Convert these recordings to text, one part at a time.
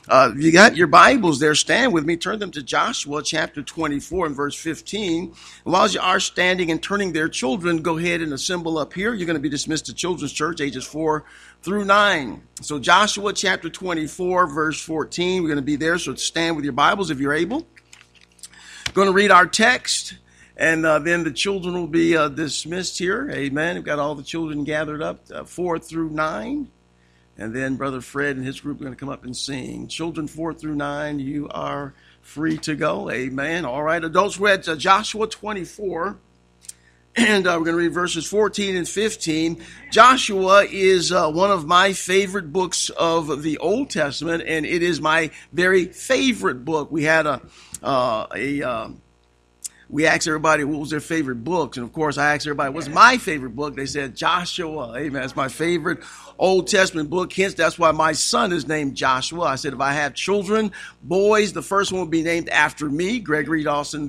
If you got your Bibles there, stand with me. Turn them to Joshua chapter 24 and verse 15. While you are standing and turning their children, go ahead and assemble up here. You're going to be dismissed to Children's Church, ages 4 through 9. So Joshua chapter 24, verse 14. We're going to be there, so stand with your Bibles if you're able. Going to read our text, and then the children will be dismissed here. Amen. We've got all the children gathered up, 4 through 9. And then Brother Fred and his group are going to come up and sing. Children 4 through 9, you are free to go. Amen. All right, adults, we're at Joshua 24. And we're going to read verses 14 and 15. Joshua is one of my favorite books of the Old Testament, and it is my very favorite book. We had we asked everybody what was their favorite books, and of course I asked everybody what's my favorite book. They said Joshua. Amen. It's my favorite Old Testament book. Hence, that's why my son is named Joshua. I said if I have children, boys, the first one will be named after me, Gregory Allen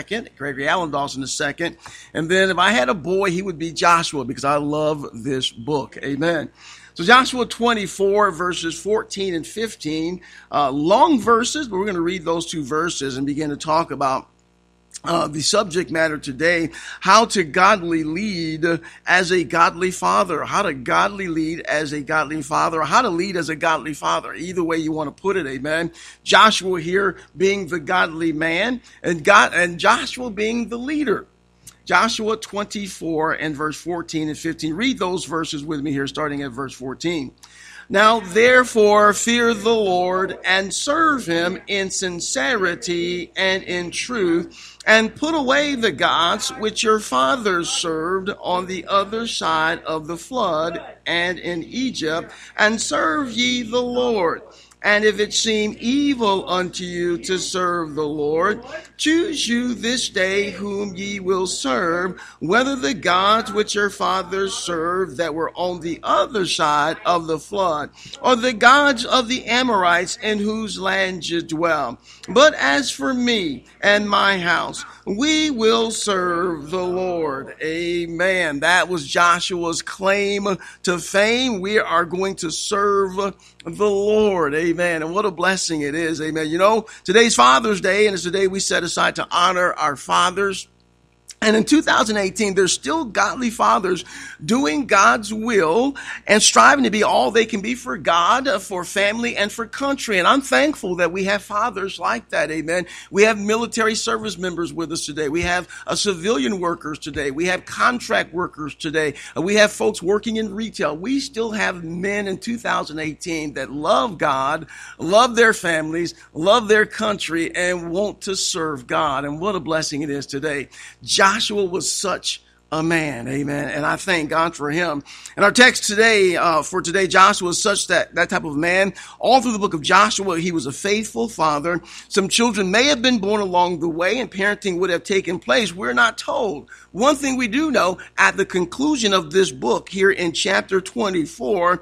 Dawson II. And then if I had a boy, he would be Joshua, because I love this book. Amen. So Joshua 24, verses 14 and 15, long verses, but we're going to read those two verses and begin to talk about the subject matter today: how to godly lead as a godly father, how to godly lead as a godly father, or how to lead as a godly father. Either way you want to put it, amen. Joshua here being the godly man, and Joshua being the leader. Joshua 24 and verse 14 and 15. Read those verses with me here, starting at verse 14. Now, therefore, fear the Lord and serve him in sincerity and in truth, and put away the gods which your fathers served on the other side of the flood and in Egypt, and serve ye the Lord. And if it seem evil unto you to serve the Lord, choose you this day whom ye will serve, whether the gods which your fathers served that were on the other side of the flood, or the gods of the Amorites in whose land ye dwell. But as for me and my house, we will serve the Lord. Amen. That was Joshua's claim to fame. We are going to serve the Lord. Amen. And what a blessing it is. Amen. You know, today's Father's Day, and it's the day we set aside to honor our fathers. And in 2018, there's still godly fathers doing God's will and striving to be all they can be for God, for family, and for country. And I'm thankful that we have fathers like that. Amen. We have military service members with us today. We have civilian workers today. We have contract workers today. We have folks working in retail. We still have men in 2018 that love God, love their families, love their country, and want to serve God. And what a blessing it is today. Joshua was such a man, amen, and I thank God for him. And our text today, Joshua was such that type of man. All through the book of Joshua, he was a faithful father. Some children may have been born along the way, and parenting would have taken place. We're not told. One thing we do know, at the conclusion of this book here in chapter 24,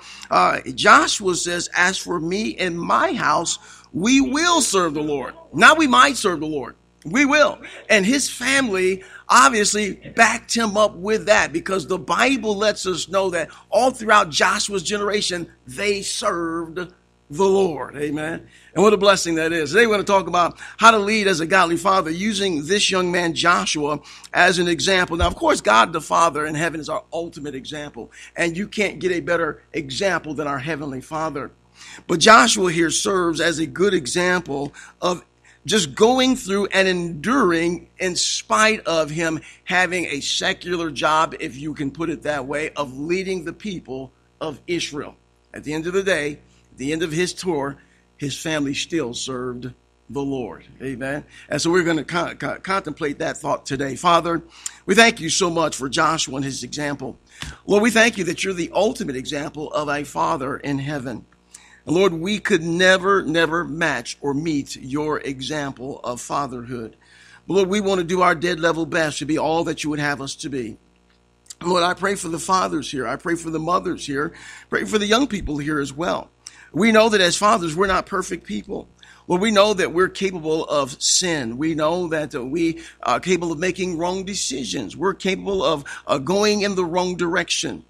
Joshua says, as for me and my house, we will serve the Lord. Not we might serve the Lord. We will. And his family obviously backed him up with that, because the Bible lets us know that all throughout Joshua's generation, they served the Lord. Amen. And what a blessing that is. Today we're going to talk about how to lead as a godly father, using this young man Joshua as an example. Now, of course, God the Father in heaven is our ultimate example, and you can't get a better example than our Heavenly Father. But Joshua here serves as a good example of just going through and enduring in spite of him having a secular job, if you can put it that way, of leading the people of Israel. At the end of the day, at the end of his tour, his family still served the Lord. Amen. And so we're going to contemplate that thought today. Father, we thank you so much for Joshua and his example. Lord, we thank you that you're the ultimate example of a father in heaven. And Lord, we could never match or meet your example of fatherhood. But Lord, we want to do our dead level best to be all that you would have us to be. Lord, I pray for the fathers here. I pray for the mothers here. Pray for the young people here as well. We know that as fathers, we're not perfect people. Lord, we know that we're capable of sin. We know that we are capable of making wrong decisions. We're capable of going in the wrong direction.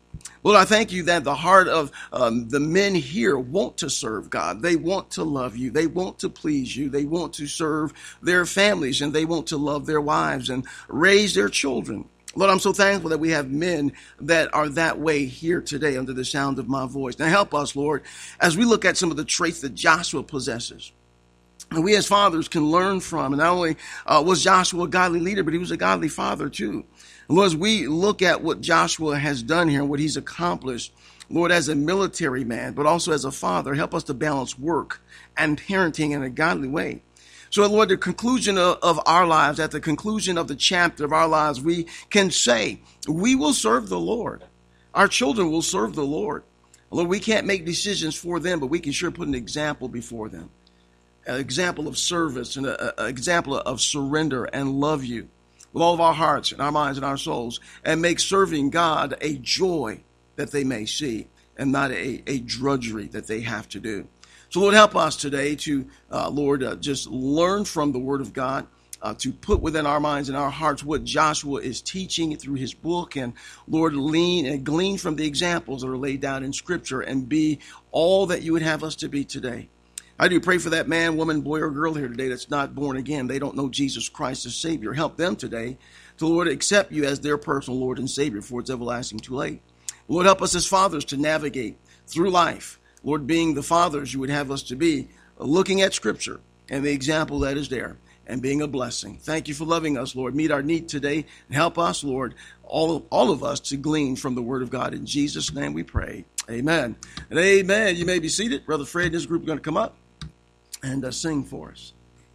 Lord, I thank you that the heart of the men here want to serve God. They want to love you. They want to please you. They want to serve their families, and they want to love their wives and raise their children. Lord, I'm so thankful that we have men that are that way here today under the sound of my voice. Now help us, Lord, as we look at some of the traits that Joshua possesses. And we as fathers can learn from. And not only was Joshua a godly leader, but he was a godly father too. And Lord, as we look at what Joshua has done here and what he's accomplished, Lord, as a military man, but also as a father, help us to balance work and parenting in a godly way. So, Lord, the conclusion of our lives, at the conclusion of the chapter of our lives, we can say, we will serve the Lord. Our children will serve the Lord. Lord, we can't make decisions for them, but we can sure put an example before them. An example of service and an example of surrender and love you with all of our hearts and our minds and our souls, and make serving God a joy that they may see and not a drudgery that they have to do. So, Lord, help us today to, Lord, just learn from the Word of God, to put within our minds and our hearts what Joshua is teaching through his book, and, Lord, glean from the examples that are laid down in Scripture and be all that you would have us to be today. I do pray for that man, woman, boy, or girl here today that's not born again. They don't know Jesus Christ as Savior. Help them today to, Lord, accept you as their personal Lord and Savior, for it's everlasting too late. Lord, help us as fathers to navigate through life. Lord, being the fathers you would have us to be, looking at Scripture and the example that is there, and being a blessing. Thank you for loving us, Lord. Meet our need today, and help us, Lord, all of us to glean from the Word of God. In Jesus' name we pray. Amen. And amen. You may be seated. Brother Fred and his group are going to come up and sing for us.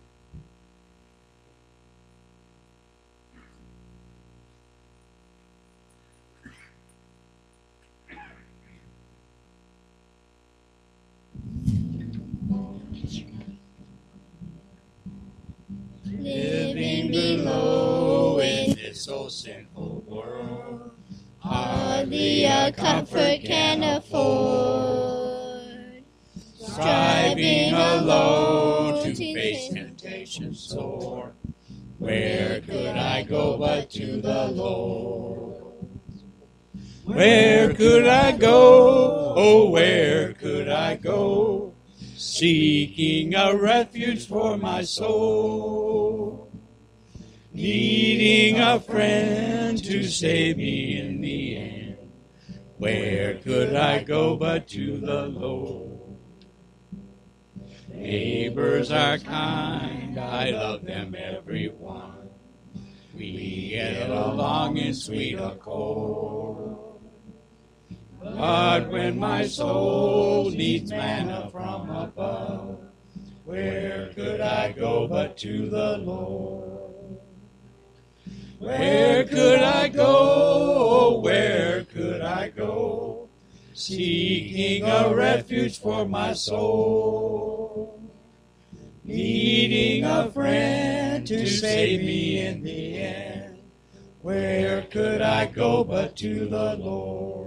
Living below in this so sinful world, hardly a comfort can afford. Striving alone to face temptation sore, where could I go but to the Lord? Where could I go? Oh, where could I go? Seeking a refuge for my soul, needing a friend to save me in the end. Where could I go but to the Lord? Neighbors are kind, I love them every one. We get along in sweet accord. But when my soul needs manna from above, where could I go but to the Lord? Where could I go? Where could I go? Seeking a refuge for my soul, needing a friend to save me in the end. Where could I go but to the Lord?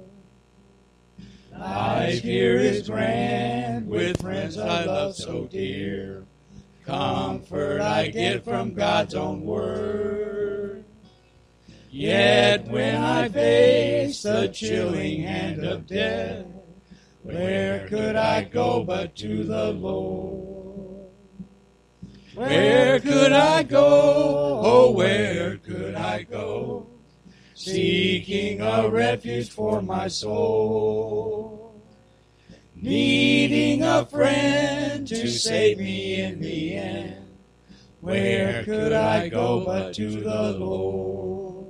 Life here is grand, with friends I love so dear. Comfort I get from God's own word. Yet when I face the chilling hand of death, where could I go but to the Lord? Where could I go? Oh, where could I go? Seeking a refuge for my soul, needing a friend to save me in the end. Where could I go but to the Lord?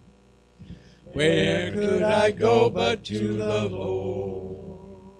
Where could I go but to the Lord?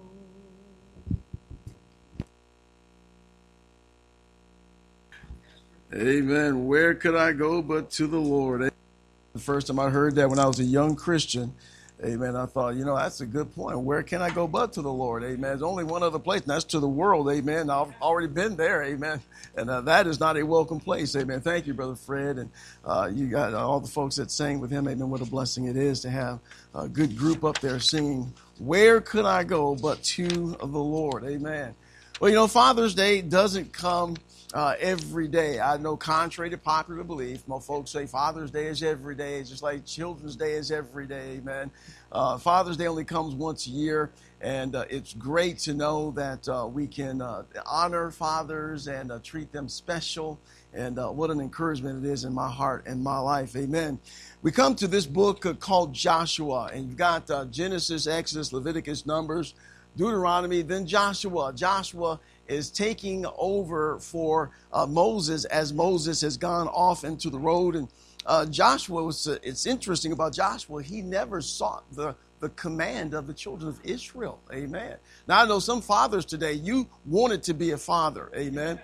Amen. Where could I go but to the Lord? The first time I heard that when I was a young Christian, amen, I thought, that's a good point. Where can I go but to the Lord? Amen. There's only one other place, and that's to the world. Amen. I've already been there. Amen. And that is not a welcome place. Amen. Thank you, Brother Fred. And you got all the folks that sang with him. Amen. What a blessing it is to have a good group up there singing, where could I go but to the Lord? Amen. Well, Father's Day doesn't come every day. I know, contrary to popular belief, most folks say Father's Day is every day, just like Children's Day is every day, amen. Father's Day only comes once a year, and it's great to know that we can honor fathers and treat them special, and what an encouragement it is in my heart and my life, amen. We come to this book called Joshua, and you've got Genesis, Exodus, Leviticus, Numbers, Deuteronomy, then Joshua. Joshua is taking over for Moses as Moses has gone off into the road. And Joshua it's interesting about Joshua, he never sought the command of the children of Israel. Amen. Now, I know some fathers today, you wanted to be a father. Amen.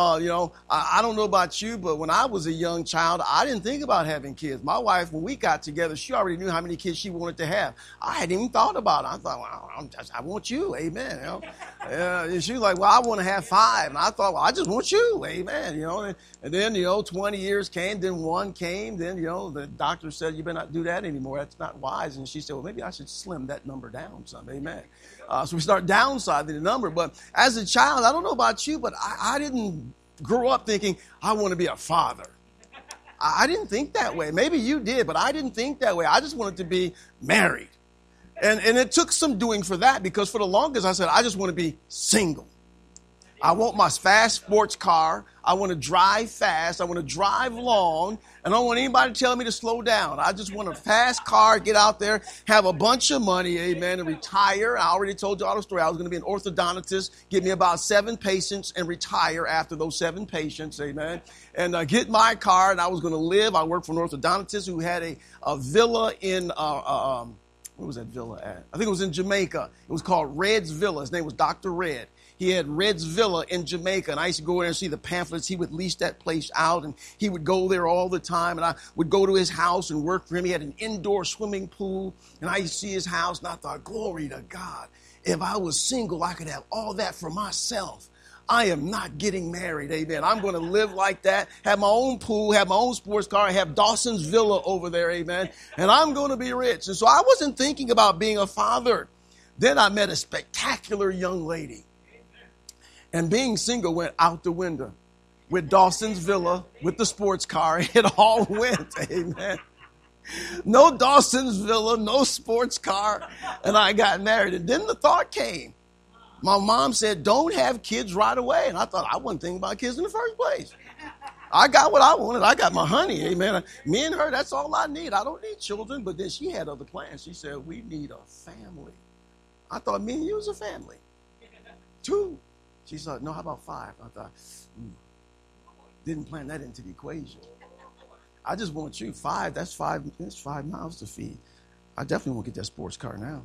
I don't know about you, but when I was a young child, I didn't think about having kids. My wife, when we got together, she already knew how many kids she wanted to have. I hadn't even thought about it. I thought, well, I want you. Amen. And she was like, well, I want to have 5. And I thought, well, I just want you. Amen. And then, 20 years came, then 1 came. Then, the doctor said, you better not do that anymore. That's not wise. And she said, well, maybe I should slim that number down some. Amen. So we start downsizing the number. But as a child, I don't know about you, but I didn't grow up thinking, I want to be a father. I didn't think that way. Maybe you did, but I didn't think that way. I just wanted to be married. And it took some doing for that, because for the longest I said, I just want to be single. I want my fast sports car. I want to drive fast. I want to drive long. And I don't want anybody to tell me to slow down. I just want a fast car, get out there, have a bunch of money, amen, and retire. I already told you all the story. I was going to be an orthodontist, give me about 7 patients, and retire after those 7 patients, amen, and get my car, and I was going to live. I worked for an orthodontist who had a villa in where was that villa at? I think it was in Jamaica. It was called Red's Villa. His name was Dr. Red. He had Red's Villa in Jamaica, and I used to go there and see the pamphlets. He would lease that place out, and he would go there all the time, and I would go to his house and work for him. He had an indoor swimming pool, and I used to see his house, and I thought, glory to God. If I was single, I could have all that for myself. I am not getting married, amen. I'm going to live like that, have my own pool, have my own sports car, have Dawson's Villa over there, amen, and I'm going to be rich. And so I wasn't thinking about being a father. Then I met a spectacular young lady. And being single went out the window. With Dawson's Villa, with the sports car, it all went, amen. No Dawson's Villa, no sports car, and I got married. And then the thought came. My mom said, don't have kids right away. And I thought, I wasn't thinking about kids in the first place. I got what I wanted. I got my honey, amen. Me and her, that's all I need. I don't need children. But then she had other plans. She said, we need a family. I thought me and you was a family. 2. She said, no, how about 5? I thought, didn't plan that into the equation. I just want you. 5, that's 5 mouths to feed. I definitely won't get that sports car now.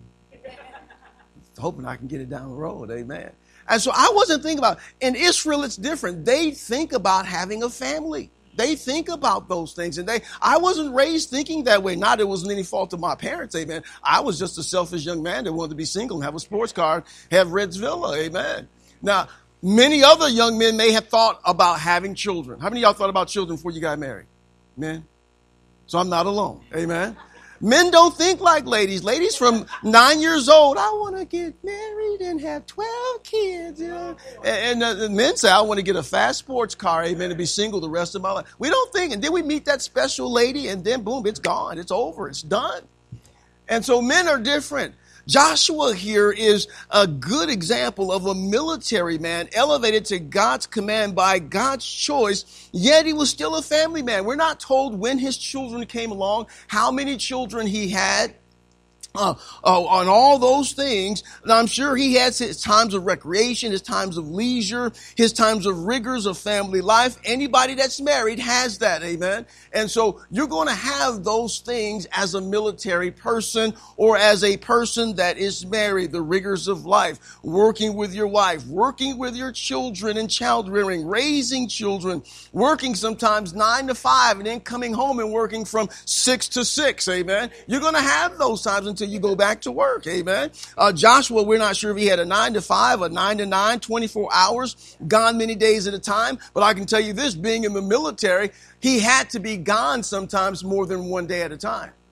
Hoping I can get it down the road, amen. And so I wasn't thinking about it. In Israel, it's different. They think about having a family. They think about those things. And I wasn't raised thinking that way. Not that it wasn't any fault of my parents, amen. I was just a selfish young man that wanted to be single and have a sports car, have Red's Villa, amen. Now, many other young men may have thought about having children. How many of y'all thought about children before you got married? Men? So I'm not alone. Amen. Men don't think like ladies. Ladies from 9 years old, I want to get married and have 12 kids. And men say, I want to get a fast sports car, amen, and be single the rest of my life. We don't think. And then we meet that special lady, and then boom, it's gone. It's over. It's done. And so men are different. Joshua here is a good example of a military man elevated to God's command by God's choice, yet he was still a family man. We're not told when his children came along, how many children he had. On all those things. And I'm sure he has his times of recreation, his times of leisure, his times of rigors of family life. Anybody that's married has that, amen. And so you're going to have those things as a military person or as a person that is married, the rigors of life, working with your wife, working with your children and child rearing, raising children, working sometimes 9 to 5 and then coming home and working from 6 to 6, amen. You're going to have those times until you go back to work, amen. Joshua, we're not sure if he had a 9 to 5, a 9 to 9, 24 hours, gone many days at a time. But I can tell you this, being in the military, he had to be gone sometimes more than one day at a time.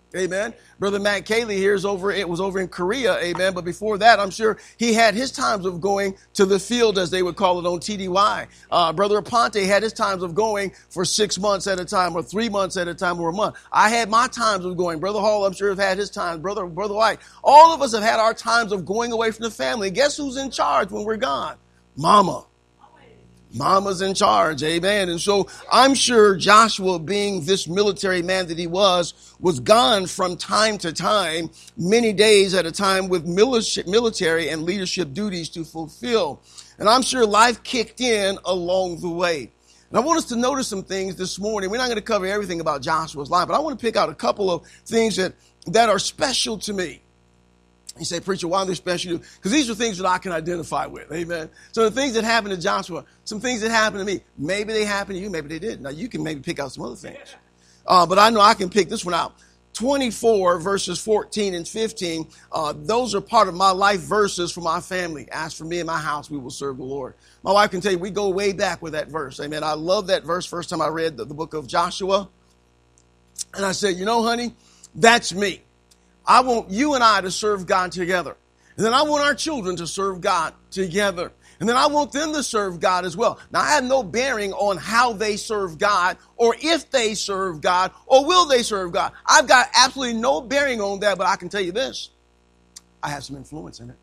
Amen. Brother Matt Cayley here was over in Korea. Amen. But before that, I'm sure he had his times of going to the field, as they would call it on TDY. Brother Aponte had his times of going for 6 months at a time, or 3 months at a time, or a month. I had my times of going. Brother Hall, I'm sure, have had his times. Brother White. All of us have had our times of going away from the family. Guess who's in charge when we're gone? Mama. Mama's in charge. Amen. And so I'm sure Joshua, being this military man that he was gone from time to time, many days at a time, with military and leadership duties to fulfill. And I'm sure life kicked in along the way. And I want us to notice some things this morning. We're not going to cover everything about Joshua's life, but I want to pick out a couple of things that are special to me. You say, preacher, why are they special? Because these are things that I can identify with. Amen. So the things that happened to Joshua, some things that happened to me, maybe they happened to you, maybe they didn't. Now, you can maybe pick out some other things. But I know I can pick this one out. 24 verses 14 and 15, those are part of my life verses for my family. As for me and my house, we will serve the Lord. My wife can tell you, we go way back with that verse. Amen. I love that verse. First time I read the book of Joshua. And I said, you know, honey, that's me. I want you and I to serve God together. And then I want our children to serve God together. And then I want them to serve God as well. Now, I have no bearing on how they serve God, or if they serve God, or will they serve God. I've got absolutely no bearing on that, but I can tell you this. I have some influence in it.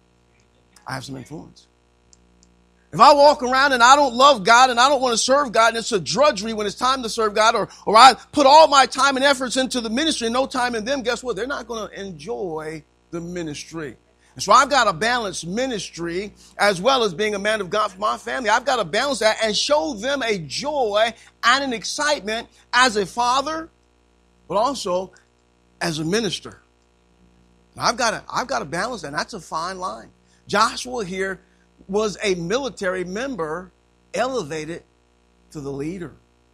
I have some influence. If I walk around and I don't love God and I don't want to serve God, and it's a drudgery when it's time to serve God, or I put all my time and efforts into the ministry and no time in them, guess what? They're not going to enjoy the ministry. And so I've got to balance ministry as well as being a man of God for my family. I've got to balance that and show them a joy and an excitement as a father, but also as a minister. I've got to balance that. And that's a fine line. Joshua here was a military member elevated to the leader.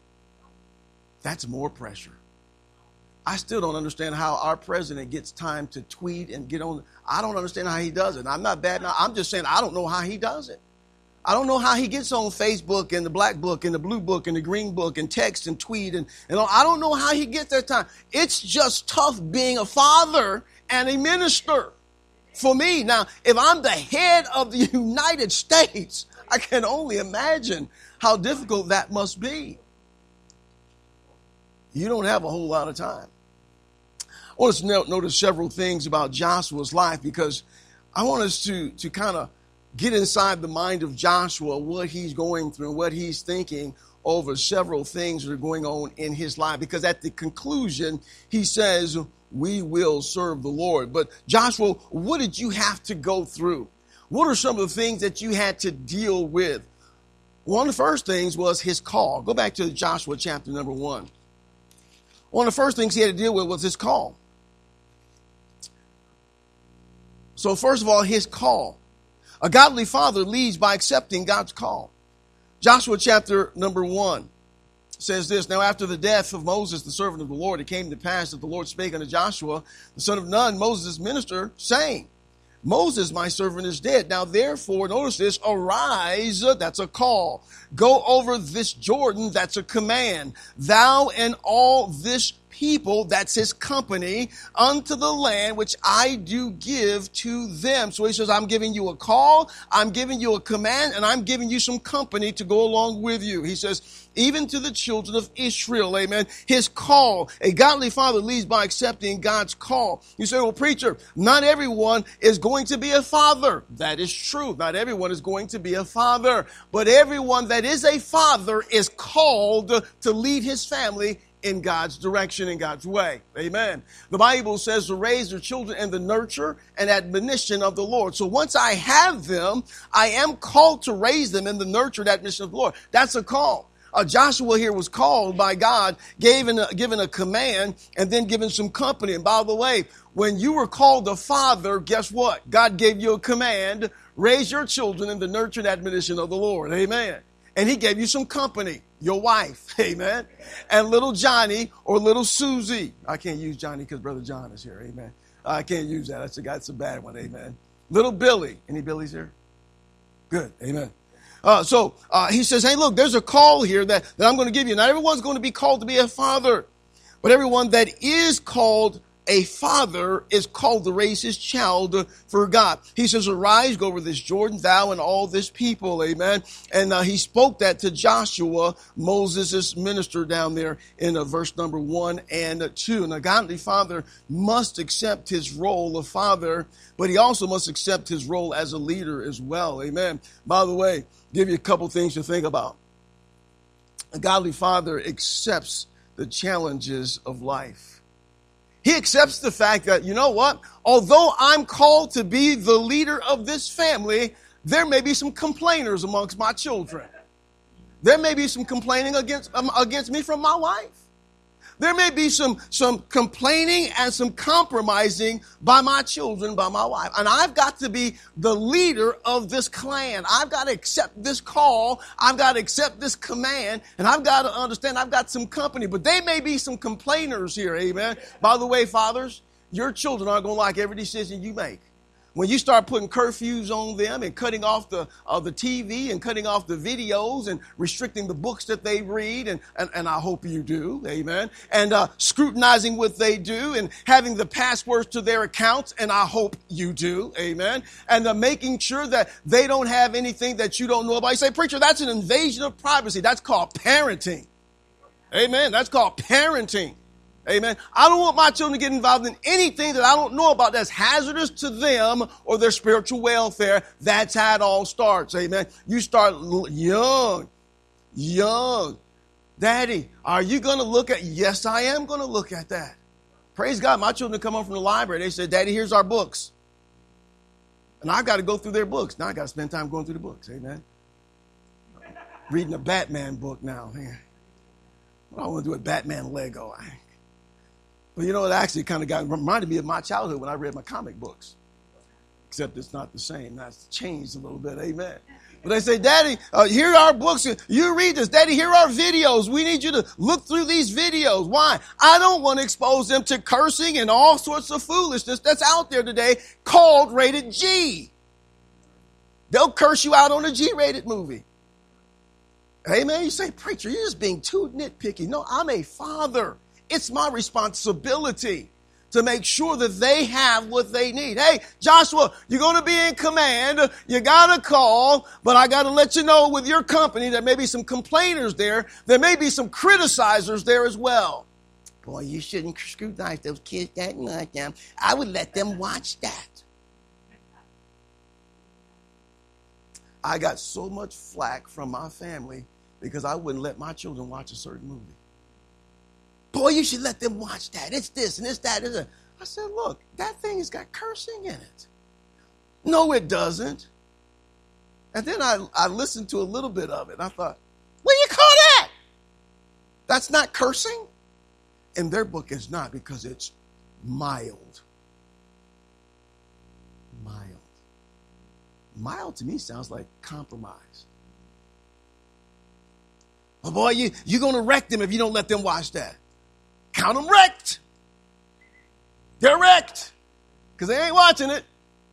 That's more pressure. I still don't understand how our president gets time to tweet and get on. I don't understand how he does it. I'm not bad now. I'm just saying I don't know how he does it. I don't know how he gets on Facebook and the black book and the blue book and the green book and text and tweet and I don't know how he gets that time. It's just tough being a father and a minister. For me, now, if I'm the head of the United States, I can only imagine how difficult that must be. You don't have a whole lot of time. I want us to notice several things about Joshua's life, because I want us to kind of get inside the mind of Joshua, what he's going through, what he's thinking over several things that are going on in his life. Because at the conclusion, he says, we will serve the Lord. But Joshua, what did you have to go through? What are some of the things that you had to deal with? One of the first things was his call. Go back to Joshua chapter number 1. One of the first things he had to deal with was his call. So first of all, his call. A godly father leads by accepting God's call. Joshua chapter number 1 says this: Now after the death of Moses, the servant of the Lord, it came to pass that the Lord spake unto Joshua, the son of Nun, Moses' minister, saying, Moses, my servant, is dead. Now therefore, notice this, arise, that's a call. Go over this Jordan, that's a command. Thou and all this people, that's his company, unto the land which I do give to them. So he says, I'm giving you a call, I'm giving you a command, and I'm giving you some company to go along with you. He says, even to the children of Israel, amen. His call. A godly father leads by accepting God's call. You say, well, preacher, not everyone is going to be a father. That is true. Not everyone is going to be a father. But everyone that is a father is called to lead his family in God's direction, in God's way. Amen. The Bible says to raise their children in the nurture and admonition of the Lord. So once I have them, I am called to raise them in the nurture and admonition of the Lord. That's a call. Joshua here was called by God, given a command, and then given some company. And by the way, when you were called a father, guess what? God gave you a command: raise your children in the nurture and admonition of the Lord. Amen. And he gave you some company, your wife. Amen. And little Johnny or little Susie. I can't use Johnny because Brother John is here. Amen. I can't use that. That's a bad one. Amen. Little Billy. Any Billies here? Good. Amen. So he says, hey, look, there's a call here that I'm going to give you. Not everyone's going to be called to be a father. But everyone that is called a father is called to raise his child for God. He says, arise, go over this Jordan, thou and all this people. Amen. And he spoke that to Joshua, Moses' minister down there in verse number 1 and 2. And a godly father must accept his role of father, but he also must accept his role as a leader as well. Amen. By the way, give you a couple things to think about. A godly father accepts the challenges of life. He accepts the fact that, you know what, although I'm called to be the leader of this family, there may be some complainers amongst my children. There may be some complaining against me from my wife. There may be some complaining and some compromising by my children, by my wife. And I've got to be the leader of this clan. I've got to accept this call. I've got to accept this command. And I've got to understand I've got some company. But there may be some complainers here, amen. By the way, fathers, your children aren't going to like every decision you make. When you start putting curfews on them and cutting off the TV and cutting off the videos and restricting the books that they read, and I hope you do, amen, and scrutinizing what they do and having the passwords to their accounts, and I hope you do, amen, and making sure that they don't have anything that you don't know about. You say, preacher, that's an invasion of privacy. That's called parenting. Amen. That's called parenting. Amen. I don't want my children to get involved in anything that I don't know about that's hazardous to them or their spiritual welfare. That's how it all starts. Amen. You start young. Daddy, are you going to look at? Yes, I am going to look at that. Praise God. My children come home from the library. They said, Daddy, here's our books. And I got to go through their books. Now I got to spend time going through the books. Amen. Reading a Batman book now. What I want to do with Batman Lego. But you know, it actually kind of reminded me of my childhood when I read my comic books. Except it's not the same. That's changed a little bit. Amen. But they say, Daddy, here are our books. You read this. Daddy, here are videos. We need you to look through these videos. Why? I don't want to expose them to cursing and all sorts of foolishness that's out there today called rated G. They'll curse you out on a G-rated movie. Amen. You say, preacher, you're just being too nitpicky. No, I'm a father. It's my responsibility to make sure that they have what they need. Hey, Joshua, you're going to be in command. You got a call, but I got to let you know with your company there may be some complainers there. There may be some criticizers there as well. Boy, you shouldn't scrutinize those kids that much. I would let them watch that. I got so much flack from my family because I wouldn't let my children watch a certain movie. Boy, you should let them watch that. It's this and it's that. I said, look, that thing has got cursing in it. No, it doesn't. And then I listened to a little bit of it. I thought, what do you call that? That's not cursing? In their book, it's not because it's mild. Mild. Mild to me sounds like compromise. Oh, boy, you're going to wreck them if you don't let them watch that. Count them wrecked. They're wrecked because they ain't watching it.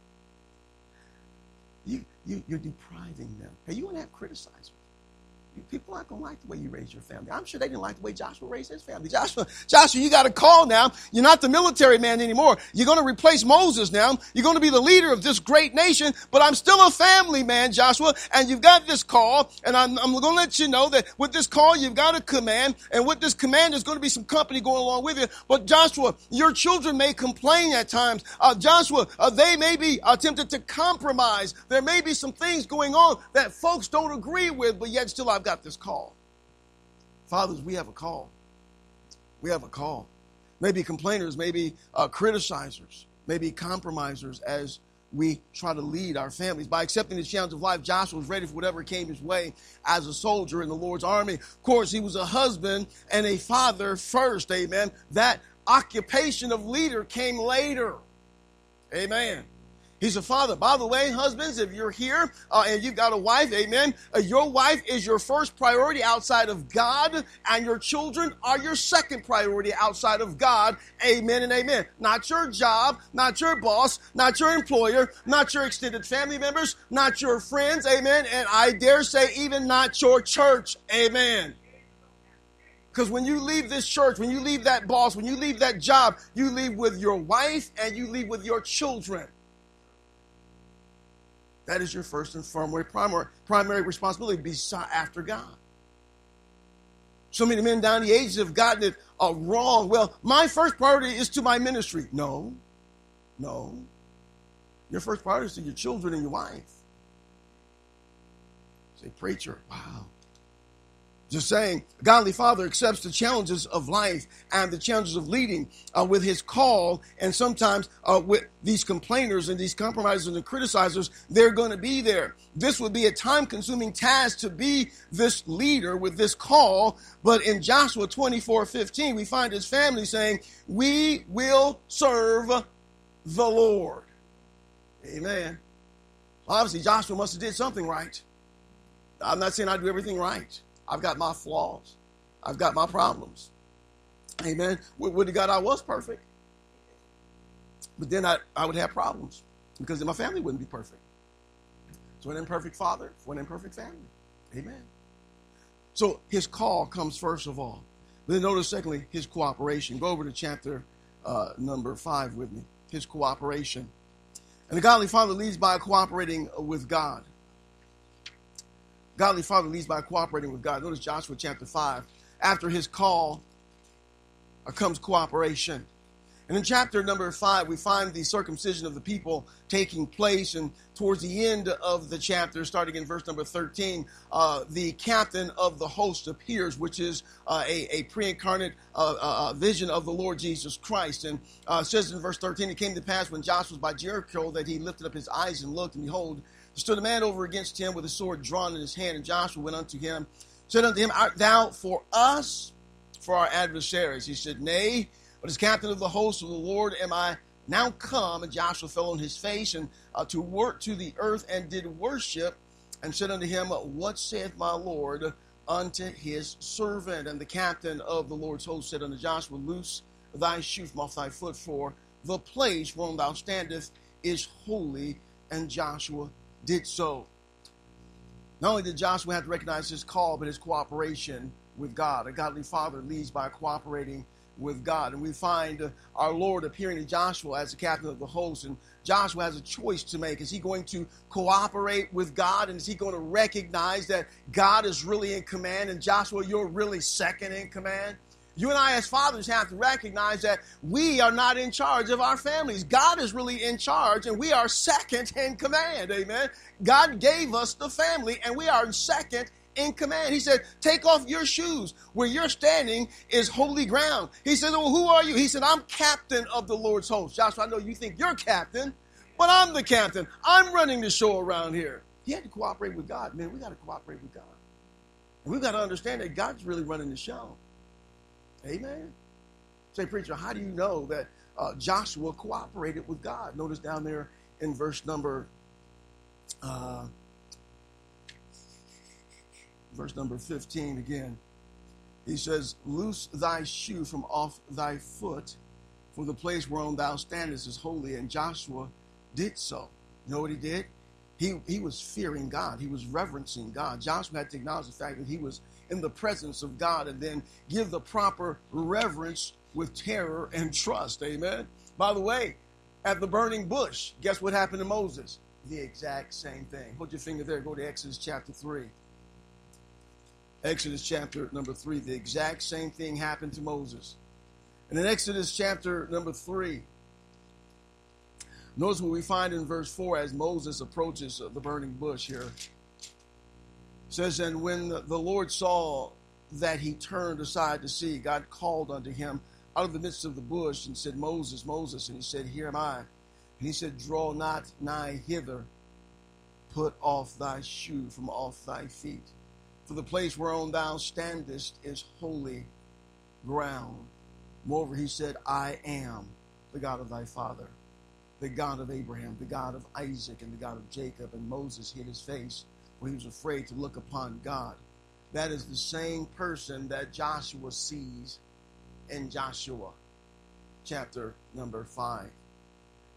You're depriving them. Hey, you want to have criticizers. People aren't going to like the way you raise your family. I'm sure they didn't like the way Joshua raised his family. Joshua, you got a call now. You're not the military man anymore. You're going to replace Moses now. You're going to be the leader of this great nation, but I'm still a family man, Joshua, and you've got this call, and I'm going to let you know that with this call, you've got a command, and with this command, there's going to be some company going along with you. But Joshua, your children may complain at times. Joshua, they may be tempted to compromise. There may be some things going on that folks don't agree with, but yet still I've got this call. Fathers, we have a call. We have a call. Maybe complainers, maybe criticizers, maybe compromisers as we try to lead our families. By accepting the challenge of life, Joshua was ready for whatever came his way as a soldier in the Lord's army. Of course, he was a husband and a father first, amen. That occupation of leader came later. Amen. He's a father. By the way, husbands, if you're here and you've got a wife, amen, your wife is your first priority outside of God, and your children are your second priority outside of God. Amen and amen. Not your job, not your boss, not your employer, not your extended family members, not your friends, amen, and I dare say even not your church. Amen. Because when you leave this church, when you leave that boss, when you leave that job, you leave with your wife and you leave with your children. That is your first and primary responsibility, to be sought after God. So many men down the ages have gotten it wrong. Well, my first priority is to my ministry. No. Your first priority is to your children and your wife. Say, preacher, wow. Just saying, a godly father accepts the challenges of life and the challenges of leading with his call. And sometimes with these complainers and these compromisers and criticizers, they're going to be there. This would be a time-consuming task to be this leader with this call. But in Joshua 24:15, we find his family saying, we will serve the Lord. Amen. Obviously, Joshua must have did something right. I'm not saying I do everything right. I've got my flaws. I've got my problems. Amen. With the God, I was perfect. But then I would have problems because then my family wouldn't be perfect. So an imperfect father for an imperfect family. Amen. So his call comes first of all. But then notice secondly, his cooperation. Go over to chapter number 5 with me. His cooperation. And the godly father leads by cooperating with God. Godly father leads by cooperating with God. Notice Joshua chapter 5. After his call comes cooperation. And in chapter number 5, we find the circumcision of the people taking place. And towards the end of the chapter, starting in verse number 13, the captain of the host appears, which is a pre-incarnate vision of the Lord Jesus Christ. And it says in verse 13, it came to pass when Joshua was by Jericho that he lifted up his eyes and looked, and behold, there stood a man over against him with a sword drawn in his hand. And Joshua went unto him, said unto him, art thou for us, for our adversaries? He said, nay, but as captain of the host of the Lord am I now come. And Joshua fell on his face and to work to the earth and did worship, and said unto him, what saith my Lord unto his servant? And the captain of the Lord's host said unto Joshua, loose thy shoe from off thy foot, for the place whereon thou standest is holy. And Joshua did so. Not only did Joshua have to recognize his call, but his cooperation with God. A godly father leads by cooperating with God. And we find our Lord appearing to Joshua as the captain of the host. And Joshua has a choice to make. Is he going to cooperate with God? And is he going to recognize that God is really in command? And Joshua, you're really second in command? You and I as fathers have to recognize that we are not in charge of our families. God is really in charge, and we are second in command. Amen. God gave us the family, and we are second in command. He said, take off your shoes. Where you're standing is holy ground. He said, well, who are you? He said, I'm captain of the Lord's host. Joshua, I know you think you're captain, but I'm the captain. I'm running the show around here. He had to cooperate with God. Man, we got to cooperate with God. And we've got to understand that God's really running the show. Amen. Say, preacher, how do you know that Joshua cooperated with God? Notice down there in verse number 15 again. He says, loose thy shoe from off thy foot, for the place whereon thou standest is holy. And Joshua did so. You know what he did? He was fearing God. He was reverencing God. Joshua had to acknowledge the fact that he was in the presence of God and then give the proper reverence with terror and trust. Amen. By the way, at the burning bush, guess what happened to Moses? The exact same thing. Hold your finger there. Go to Exodus chapter 3. Exodus chapter number 3. The exact same thing happened to Moses. And in Exodus chapter number 3, notice what we find in verse 4 as Moses approaches the burning bush here. It says, and when the Lord saw that he turned aside to see, God called unto him out of the midst of the bush and said, Moses, Moses. And he said, here am I. And he said, draw not nigh hither. Put off thy shoe from off thy feet. For the place whereon thou standest is holy ground. Moreover, he said, I am the God of thy father, the God of Abraham, the God of Isaac, and the God of Jacob. And Moses hid his face, for he was afraid to look upon God. That is the same person that Joshua sees in Joshua chapter number 5.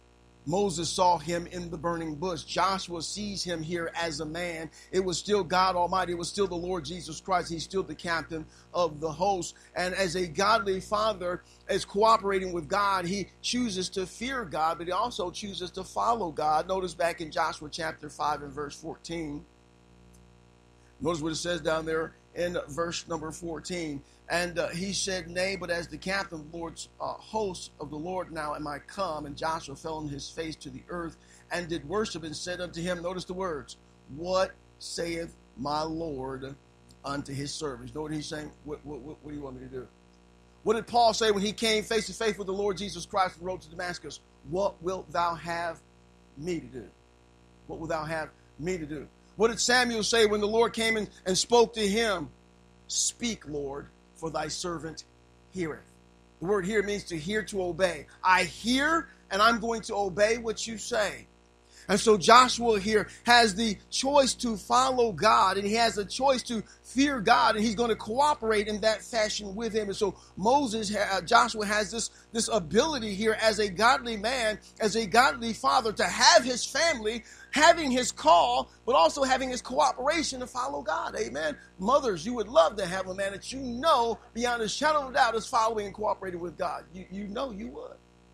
Moses saw him in the burning bush. Joshua sees him here as a man. It was still God Almighty. It was still the Lord Jesus Christ. He's still the captain of the host. And as a godly father is cooperating with God, he chooses to fear God, but he also chooses to follow God. Notice back in Joshua chapter 5 and verse 14. Notice what it says down there in verse number 14. And he said, nay, but as the captain of the Lord's host of the Lord now am I come. And Joshua fell on his face to the earth and did worship and said unto him, notice the words, what saith my Lord unto his servants? You know what he's saying? What do you want me to do? What did Paul say when he came face to face with the Lord Jesus Christ on the road to Damascus? What wilt thou have me to do? What wilt thou have me to do? What did Samuel say when the Lord came and spoke to him? Speak, Lord, for thy servant heareth. The word here means to hear, to obey. I hear, and I'm going to obey what you say. And so Joshua here has the choice to follow God, and he has a choice to fear God, and he's going to cooperate in that fashion with him. And so Joshua has this ability here as a godly man, as a godly father, to have his family, having his call, but also having his cooperation to follow God. Amen. Mothers, you would love to have a man that you know beyond a shadow of a doubt is following and cooperating with God. You know you would.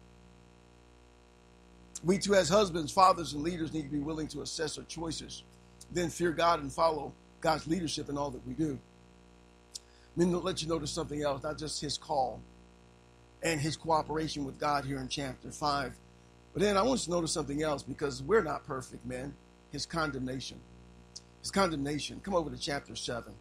We too, as husbands, fathers, and leaders, need to be willing to assess our choices, then fear God and follow God's leadership in all that we do. Let me let you notice something else, not just his call and his cooperation with God here in chapter 5. But then I want you to notice something else, because we're not perfect, men. His condemnation. His condemnation. Come over to chapter 7.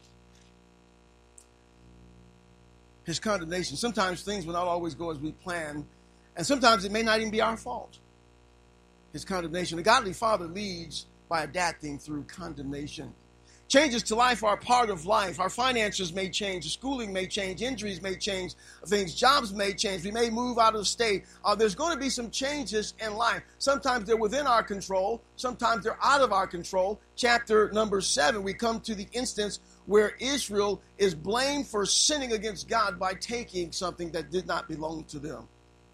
His condemnation. Sometimes things will not always go as we plan, and sometimes it may not even be our fault. His condemnation. A godly father leads by adapting through condemnation. Changes to life are part of life. Our finances may change. Schooling may change. Injuries may change. Things, jobs may change. We may move out of state. There's going to be some changes in life. Sometimes they're within our control. Sometimes they're out of our control. Chapter number 7, we come to the instance where Israel is blamed for sinning against God by taking something that did not belong to them.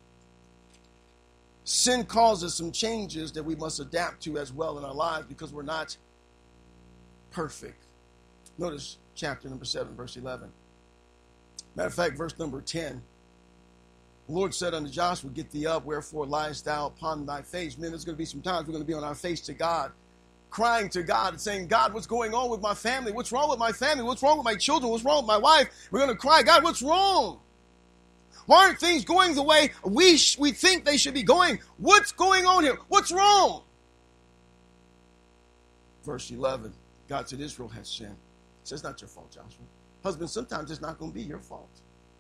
Sin causes some changes that we must adapt to as well in our lives, because we're not perfect. Notice chapter number 7, verse 11. Matter of fact, verse number 10. The Lord said unto Joshua, get thee up, wherefore liest thou upon thy face? Men, there's going to be some times we're going to be on our face to God, crying to God and saying, God, what's going on with my family? What's wrong with my family? What's wrong with my children? What's wrong with my wife? We're going to cry, God, what's wrong? Why aren't things going the way we think they should be going? What's going on here? What's wrong? Verse 11, God said Israel has sinned. He says, it's not your fault, Joshua. Husband, sometimes it's not going to be your fault.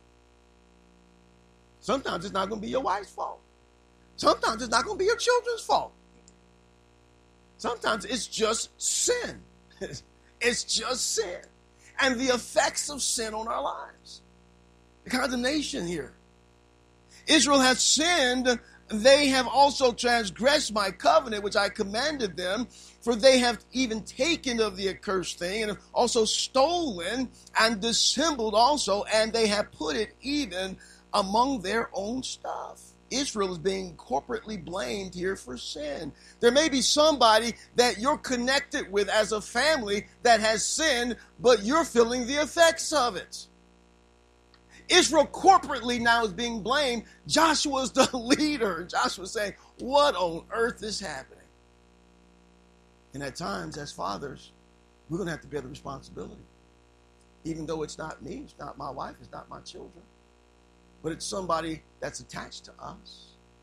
Sometimes it's not going to be your wife's fault. Sometimes it's not going to be your children's fault. Sometimes it's just sin. It's just sin. And the effects of sin on our lives. The condemnation here. Israel has sinned. They have also transgressed my covenant, which I commanded them, for they have even taken of the accursed thing, and have also stolen and dissembled also, and they have put it even among their own stuff. Israel is being corporately blamed here for sin. There may be somebody that you're connected with as a family that has sinned, but you're feeling the effects of it. Israel corporately now is being blamed. Joshua's the leader. Joshua's saying, what on earth is happening? And at times, as fathers, we're going to have to bear the responsibility. Even though it's not me, it's not my wife, it's not my children, but it's somebody that's attached to us.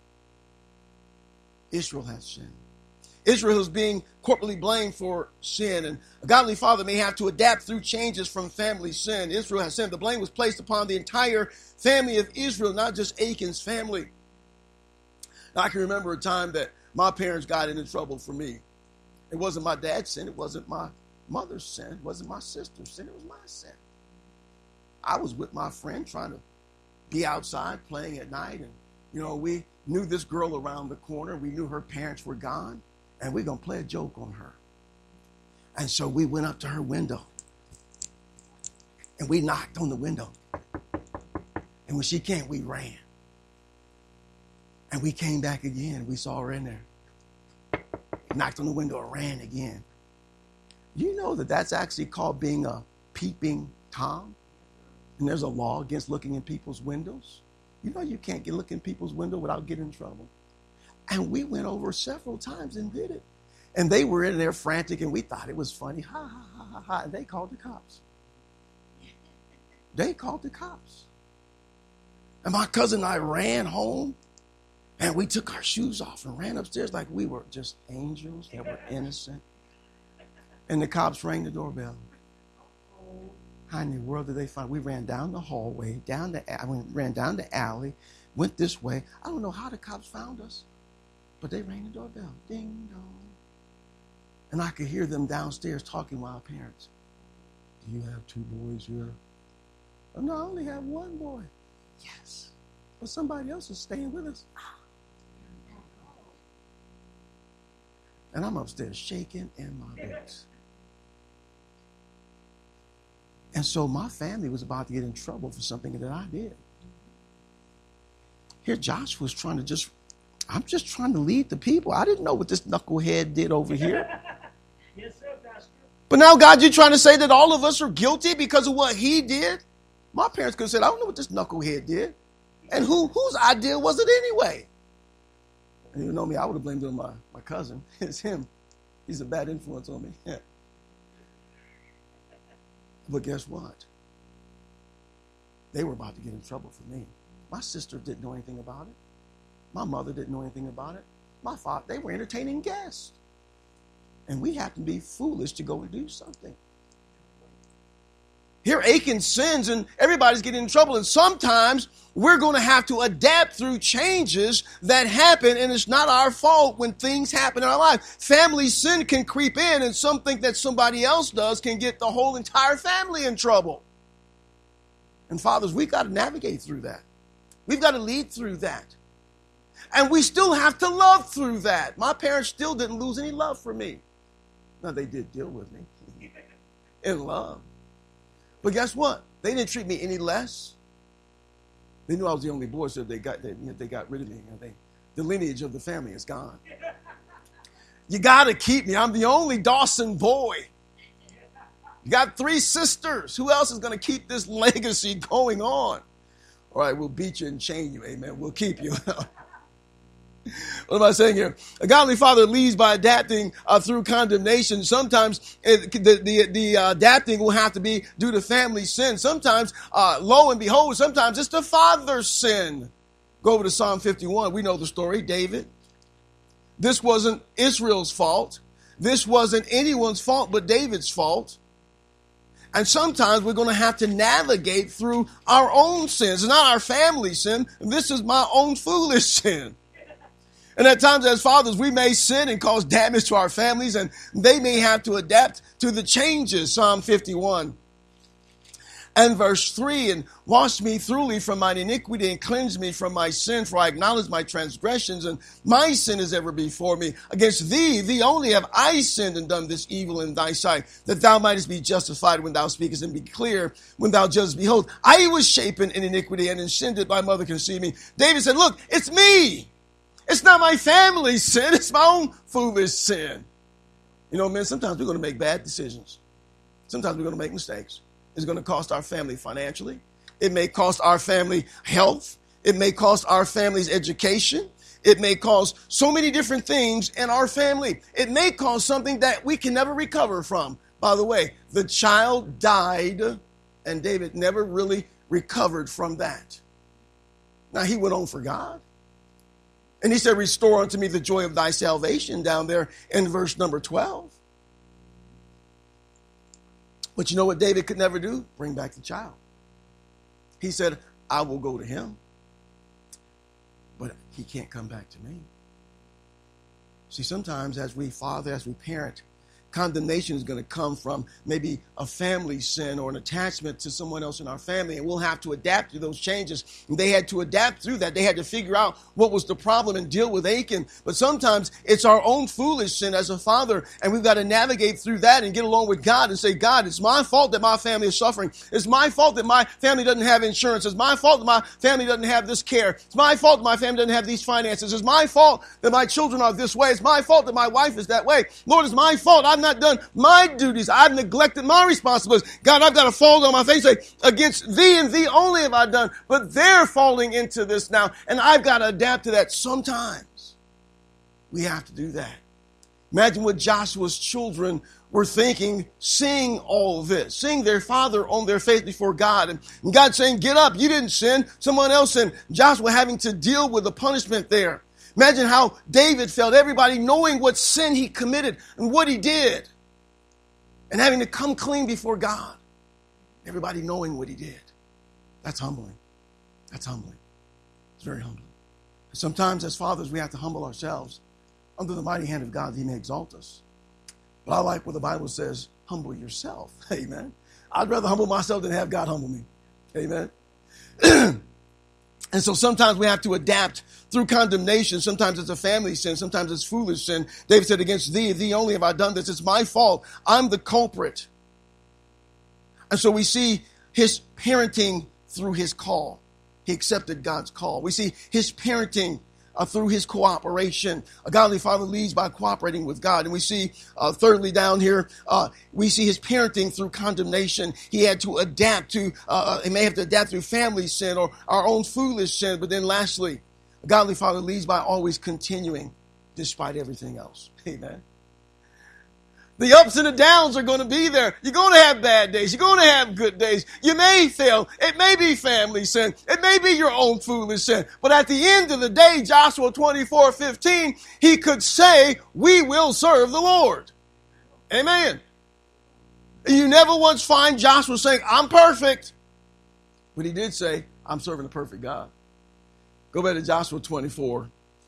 Israel has sinned. Israel is being corporately blamed for sin, and a godly father may have to adapt through changes from family sin. Israel has sinned. The blame was placed upon the entire family of Israel, not just Achan's family. Now, I can remember a time that my parents got into trouble for me. It wasn't my dad's sin. It wasn't my mother's sin. It wasn't my sister's sin. It was my sin. I was with my friend trying to be outside playing at night, and, we knew this girl around the corner. We knew her parents were gone. And we're going to play a joke on her. And so we went up to her window. And we knocked on the window. And when she came, we ran. And we came back again. We saw her in there. Knocked on the window and ran again. You know that that's actually called being a peeping Tom? And there's a law against looking in people's windows. You know you can't look in people's window without getting in trouble. And we went over several times and did it. And they were in there frantic, and we thought it was funny. Ha, ha, ha, ha, ha. And they called the cops. They called the cops. And my cousin and I ran home, and we took our shoes off and ran upstairs like we were just angels that were innocent. And the cops rang the doorbell. How in the world did they find? We ran down the hallway, ran down the alley, went this way. I don't know how the cops found us, but they rang the doorbell. Ding dong. And I could hear them downstairs talking with our parents. Do you have 2 boys here? Oh, no, I only have 1 boy. Yes. But somebody else is staying with us. And I'm upstairs shaking in my boots. And so my family was about to get in trouble for something that I did. Here Josh was I'm just trying to lead the people. I didn't know what this knucklehead did over here. Yes, sir, Pastor. But now, God, you're trying to say that all of us are guilty because of what he did? My parents could have said, I don't know what this knucklehead did. And whose idea was it anyway? And you know me, I would have blamed it on my cousin. It's him. He's a bad influence on me. Yeah. But guess what? They were about to get in trouble for me. My sister didn't know anything about it. My mother didn't know anything about it. My father, they were entertaining guests. And we happened to be foolish to go and do something. Here Achan sins and everybody's getting in trouble. And sometimes we're going to have to adapt through changes that happen. And it's not our fault when things happen in our life. Family sin can creep in, and something that somebody else does can get the whole entire family in trouble. And fathers, we've got to navigate through that. We've got to lead through that. And we still have to love through that. My parents still didn't lose any love for me. Now, they did deal with me in love. But guess what? They didn't treat me any less. They knew I was the only boy, so they got rid of me. The lineage of the family is gone. You got to keep me. I'm the only Dawson boy. You got 3 sisters. Who else is going to keep this legacy going on? All right, we'll beat you and chain you. Amen. We'll keep you. What am I saying here? A godly father leads by adapting through condemnation. Sometimes the adapting will have to be due to family sin. Sometimes, lo and behold, sometimes it's the father's sin. Go over to Psalm 51. We know the story. David. This wasn't Israel's fault. This wasn't anyone's fault but David's fault. And sometimes we're going to have to navigate through our own sins. It's not our family's sin. This is my own foolish sin. And at times as fathers, we may sin and cause damage to our families, and they may have to adapt to the changes. Psalm 51 and verse 3, and wash me thoroughly from mine iniquity and cleanse me from my sin, for I acknowledge my transgressions, and my sin is ever before me. Against thee only have I sinned and done this evil in thy sight, that thou mightest be justified when thou speakest, and be clear when thou judgest. Behold, I was shapen in iniquity, and in sin did my mother conceive me. David said, look, it's me. It's not my family's sin. It's my own foolish sin. You know, men, sometimes we're going to make bad decisions. Sometimes we're going to make mistakes. It's going to cost our family financially. It may cost our family health. It may cost our family's education. It may cost so many different things in our family. It may cost something that we can never recover from. By the way, the child died, and David never really recovered from that. Now, he went on for God. And he said, restore unto me the joy of thy salvation, down there in verse number 12. But you know what David could never do? Bring back the child. He said, I will go to him, but he can't come back to me. See, sometimes as we father, as we parent, Condemnation is going to come from maybe a family sin or an attachment to someone else in our family, and we'll have to adapt to those changes. And they had to adapt through that. They had to figure out what was the problem and deal with Achan. But sometimes it's our own foolish sin as a father, and we've got to navigate through that and get along with God and say, God, it's my fault that my family is suffering. It's my fault that my family doesn't have insurance. It's my fault that my family doesn't have this care. It's my fault that my family doesn't have these finances. It's my fault that my children are this way. It's my fault that my wife is that way. Lord, it's my fault. I've not done my duties. I've neglected my responsibilities. God, I've got to fall on my face and say, against thee and thee only have I done. But they're falling into this now, and I've got to adapt to that. Sometimes we have to do that. Imagine what Joshua's children were thinking, seeing all of this, seeing their father on their face before God. And God saying, get up, you didn't sin, someone else sinned. Joshua having to deal with the punishment there. Imagine how David felt, everybody knowing what sin he committed and what he did. And having to come clean before God. Everybody knowing what he did. That's humbling. That's humbling. It's very humbling. And sometimes as fathers, we have to humble ourselves under the mighty hand of God that he may exalt us. But I like what the Bible says, humble yourself. Amen. I'd rather humble myself than have God humble me. Amen. And so sometimes we have to adapt through condemnation. Sometimes it's a family sin. Sometimes it's foolish sin. David said, against thee only have I done this. It's my fault. I'm the culprit. And so we see his parenting through his call. He accepted God's call. We see his parenting through his cooperation. A godly father leads by cooperating with God. And we see, thirdly down here, we see his parenting through condemnation. He had to adapt to, he may have to adapt through family sin or our own foolish sin. But then lastly, a godly father leads by always continuing despite everything else. Amen. The ups and the downs are going to be there. You're going to have bad days. You're going to have good days. You may fail. It may be family sin. It may be your own foolish sin. But at the end of the day, Joshua 24:15, he could say, we will serve the Lord. Amen. You never once find Joshua saying, I'm perfect. But he did say, I'm serving a perfect God. Go back to Joshua 24.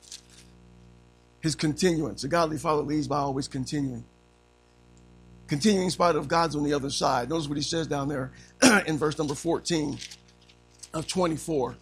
His continuance. A godly father leads by always continuing. Continuing in spite of God's on the other side. Notice what he says down there in verse number 14 of 24.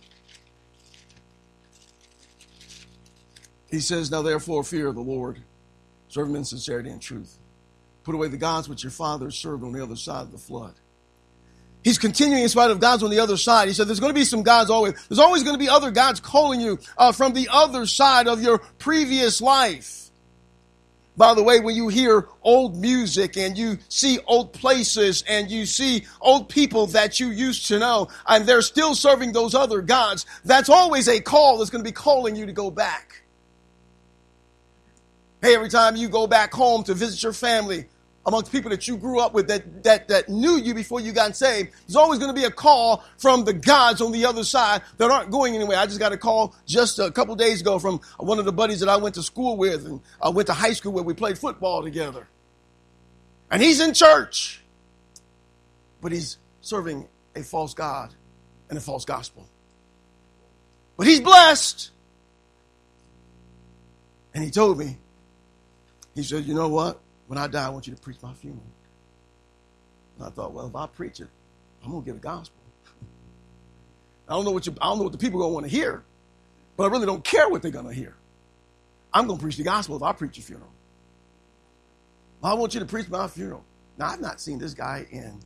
He says, now therefore fear the Lord. Serve him in sincerity and truth. Put away the gods which your fathers served on the other side of the flood. He's continuing in spite of God's on the other side. He said there's going to be some gods always. There's always going to be other gods calling you from the other side of your previous life. By the way, when you hear old music and you see old places and you see old people that you used to know and they're still serving those other gods, that's always a call that's going to be calling you to go back. Hey, every time you go back home to visit your family, amongst people that you grew up with that knew you before you got saved, there's always going to be a call from the gods on the other side that aren't going anywhere. I just got a call just a couple days ago from one of the buddies that I went to school with and I went to high school with. We played football together. And he's in church, but he's serving a false God and a false gospel. But he's blessed. And he told me, he said, you know what? When I die, I want you to preach my funeral. And I thought, well, if I preach it, I'm going to get a gospel. I don't know what the people are going to want to hear, but I really don't care what they're going to hear. I'm going to preach the gospel if I preach your funeral. Well, I want you to preach my funeral. Now, I've not seen this guy in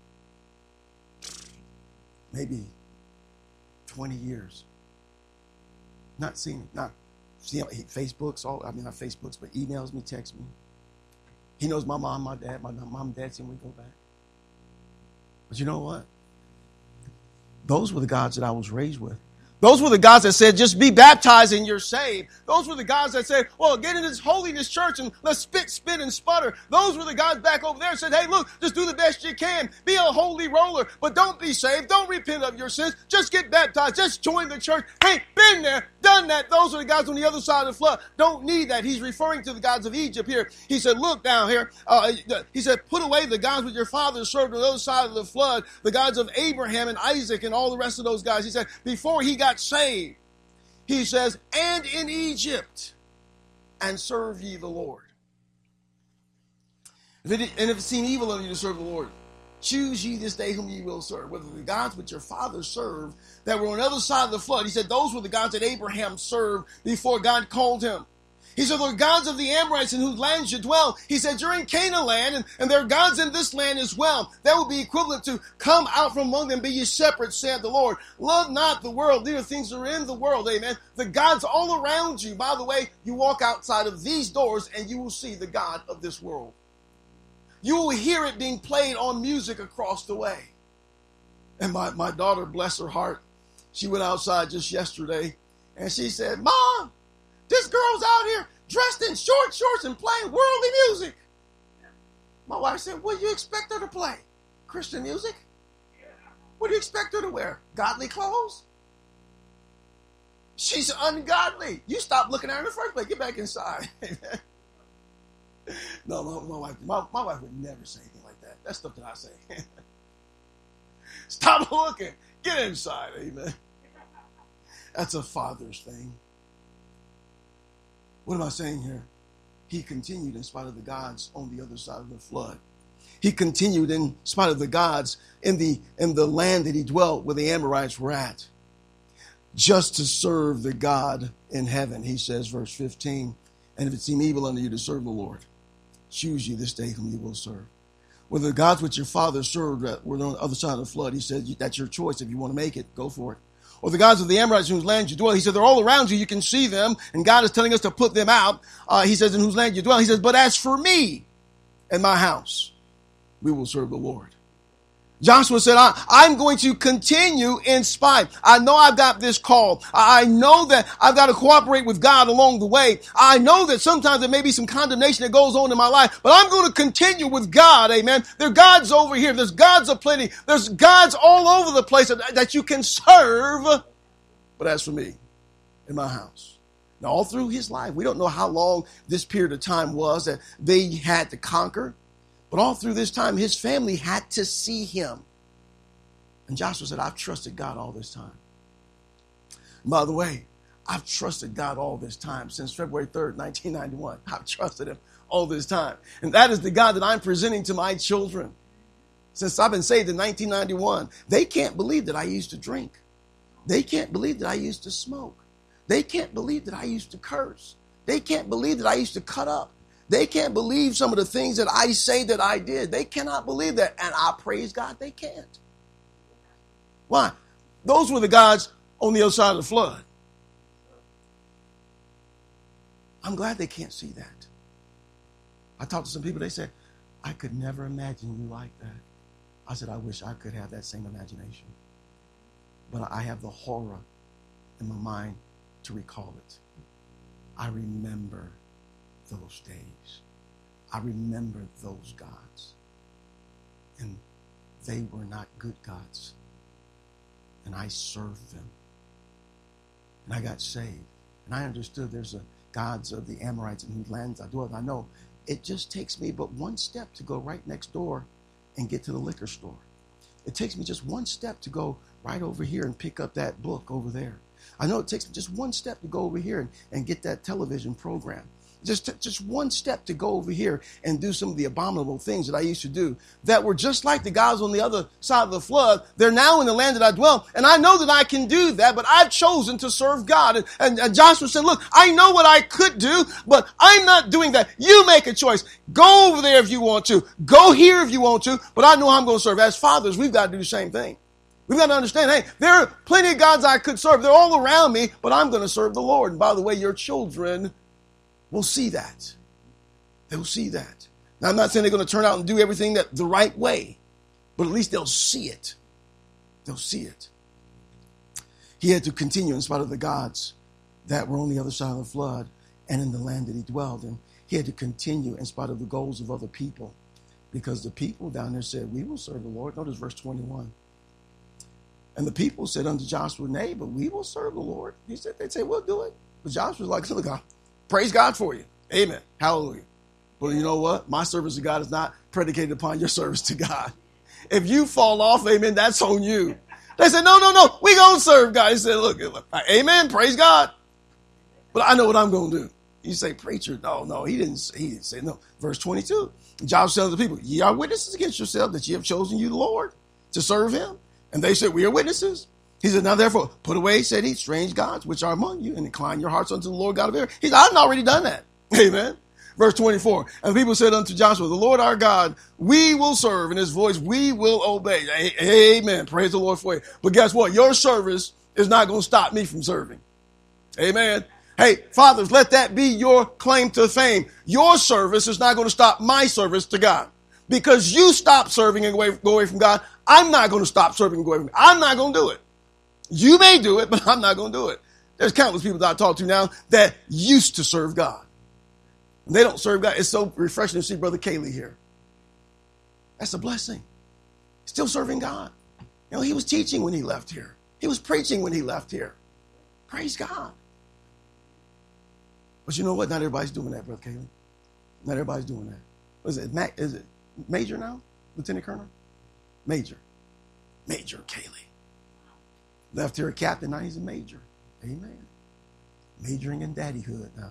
maybe 20 years. Not seen him. Not see him. Facebook's all. I mean, not Facebook's, but emails me, texts me. He knows my mom, my dad. My mom and dad seen we go back. But you know what? Those were the gods that I was raised with. Those were the gods that said, just be baptized and you're saved. Those were the gods that said, well, get in this holiness church and let's spit, and sputter. Those were the gods back over there that said, hey, look, just do the best you can. Be a holy roller, but don't be saved. Don't repent of your sins. Just get baptized. Just join the church. Hey, been there, done that. Those are the gods on the other side of the flood. Don't need that. He's referring to the gods of Egypt here. He said, look down here. He said, put away the gods which your fathers served on the other side of the flood, the gods of Abraham and Isaac and all the rest of those guys. He said, before he got saved, he says, and in Egypt, and serve ye the Lord. And if it seem evil unto you to serve the Lord, choose ye this day whom ye will serve. Whether the gods which your fathers served that were on the other side of the flood. He said those were the gods that Abraham served before God called him. He said, the gods of the Amorites in whose lands you dwell. He said, you're in Canaan land, and there are gods in this land as well. That would be equivalent to come out from among them, be ye separate, said the Lord. Love not the world, neither things that are in the world. Amen. The gods all around you. By the way, you walk outside of these doors, and you will see the God of this world. You will hear it being played on music across the way. And my daughter, bless her heart, she went outside just yesterday, and she said, Mom, this girl's out here dressed in short shorts and playing worldly music. My wife said, what do you expect her to play? Christian music? What do you expect her to wear? Godly clothes? She's ungodly. You stop looking at her in the first place. Get back inside. No, my wife would never say anything like that. That's stuff that I say. Stop looking. Get inside. Amen. That's a father's thing. What am I saying here? He continued in spite of the gods on the other side of the flood. He continued in spite of the gods in the land that he dwelt where the Amorites were at. Just to serve the God in heaven, he says, verse 15, and if it seem evil unto you to serve the Lord, choose ye this day whom you will serve. Whether the gods which your fathers served were on the other side of the flood, he said, that's your choice. If you want to make it, go for it. Or the gods of the Amorites in whose land you dwell. He said, they're all around you. You can see them. And God is telling us to put them out. He says, in whose land you dwell. He says, but as for me and my house, we will serve the Lord. Joshua said, I'm going to continue in spite. I know I've got this call. I know that I've got to cooperate with God along the way. I know that sometimes there may be some condemnation that goes on in my life, but I'm going to continue with God. Amen. There are gods over here. There's gods aplenty. There's gods all over the place that you can serve. But as for me and my house, now all through his life, we don't know how long this period of time was that they had to conquer. But all through this time, his family had to see him. And Joshua said, I've trusted God all this time. And by the way, I've trusted God all this time since February 3rd, 1991. I've trusted him all this time. And that is the God that I'm presenting to my children. Since I've been saved in 1991, they can't believe that I used to drink. They can't believe that I used to smoke. They can't believe that I used to curse. They can't believe that I used to cut up. They can't believe some of the things that I say that I did. They cannot believe that. And I praise God they can't. Why? Those were the gods on the other side of the flood. I'm glad they can't see that. I talked to some people, they said, I could never imagine you like that. I said, I wish I could have that same imagination. But I have the horror in my mind to recall it. I remember those days. I remember those gods. And they were not good gods. And I served them. And I got saved. And I understood there's a gods of the Amorites in whose lands I dwell. I know it just takes me but one step to go right next door and get to the liquor store. It takes me just one step to go right over here and pick up that book over there. I know it takes me just one step to go over here and get that television program. Just one step to go over here and do some of the abominable things that I used to do that were just like the guys on the other side of the flood. They're now in the land that I dwell. And I know that I can do that, but I've chosen to serve God. And Joshua said, look, I know what I could do, but I'm not doing that. You make a choice. Go over there if you want to. Go here if you want to. But I know I'm going to serve. As fathers, we've got to do the same thing. We've got to understand, hey, there are plenty of gods I could serve. They're all around me, but I'm going to serve the Lord. And by the way, your children will see that. They'll see that. Now, I'm not saying they're going to turn out and do everything the right way, but at least they'll see it. They'll see it. He had to continue in spite of the gods that were on the other side of the flood and in the land that he dwelled in. He had to continue in spite of the goals of other people because the people down there said, we will serve the Lord. Notice verse 21. And the people said unto Joshua, nay, but we will serve the Lord. They'd say, we'll do it. But Joshua was like, look, praise God for you. Amen. Hallelujah. But you know what? My service to God is not predicated upon your service to God. If you fall off, amen, that's on you. They said, no, we going to serve God. He said, look, amen, praise God. But I know what I'm going to do. You say, preacher, no, he didn't say no. Verse 22, Joshua tells the people, ye are witnesses against yourselves that ye have chosen you the Lord to serve him. And they said, we are witnesses. He said, now therefore, put away, said he, strange gods which are among you, and incline your hearts unto the Lord God of Israel. He said, I've already done that. Amen. Verse 24, and the people said unto Joshua, the Lord our God, we will serve, and his voice we will obey. Amen. Praise the Lord for you. But guess what? Your service is not going to stop me from serving. Amen. Hey, fathers, let that be your claim to fame. Your service is not going to stop my service to God. Because you stop serving and go away from God, I'm not going to stop serving and go away from God. I'm not going to do it. You may do it, but I'm not going to do it. There's countless people that I talk to now that used to serve God. And they don't serve God. It's so refreshing to see Brother Cayley here. That's a blessing. Still serving God. You know, he was teaching when he left here. He was preaching when he left here. Praise God. But you know what? Not everybody's doing that, Brother Cayley. Not everybody's doing that. What is it? Is it Major now? Lieutenant Colonel? Major. Major Cayley. Left here a captain, now he's a major. Amen. Majoring in daddyhood now.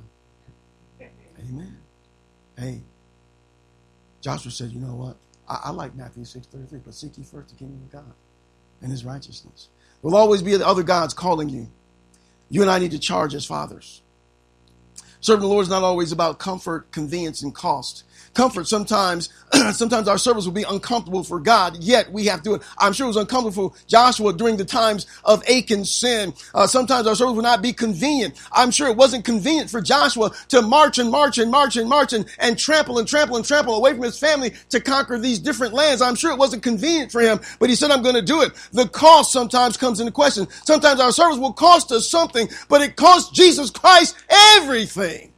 Amen. Hey, Joshua said, you know what? I like Matthew 6:33, but seek ye first the kingdom of God and his righteousness. There will always be other gods calling you. You and I need to charge as fathers. Serving the Lord is not always about comfort, convenience, and cost. Comfort, sometimes our service will be uncomfortable for God, yet we have to do it. I'm sure it was uncomfortable for Joshua during the times of Achan's sin. Sometimes our service will not be convenient. I'm sure it wasn't convenient for Joshua to march and trample away from his family to conquer these different lands. I'm sure it wasn't convenient for him, but he said, I'm going to do it. The cost sometimes comes into question. Sometimes our service will cost us something, but it cost Jesus Christ everything.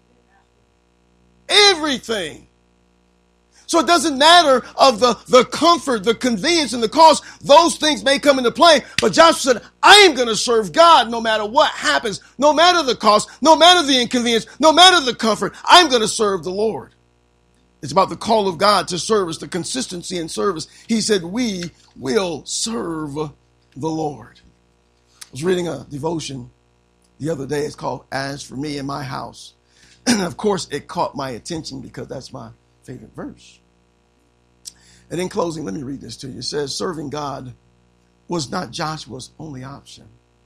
Everything. So it doesn't matter of the comfort, the convenience, and the cost. Those things may come into play. But Joshua said, I am going to serve God no matter what happens, no matter the cost, no matter the inconvenience, no matter the comfort. I'm going to serve the Lord. It's about the call of God to service, the consistency in service. He said, we will serve the Lord. I was reading a devotion the other day. It's called As for Me and My House. And of course, it caught my attention because that's my favorite verse. And in closing, let me read this to you. It says, serving God was not Joshua's only option.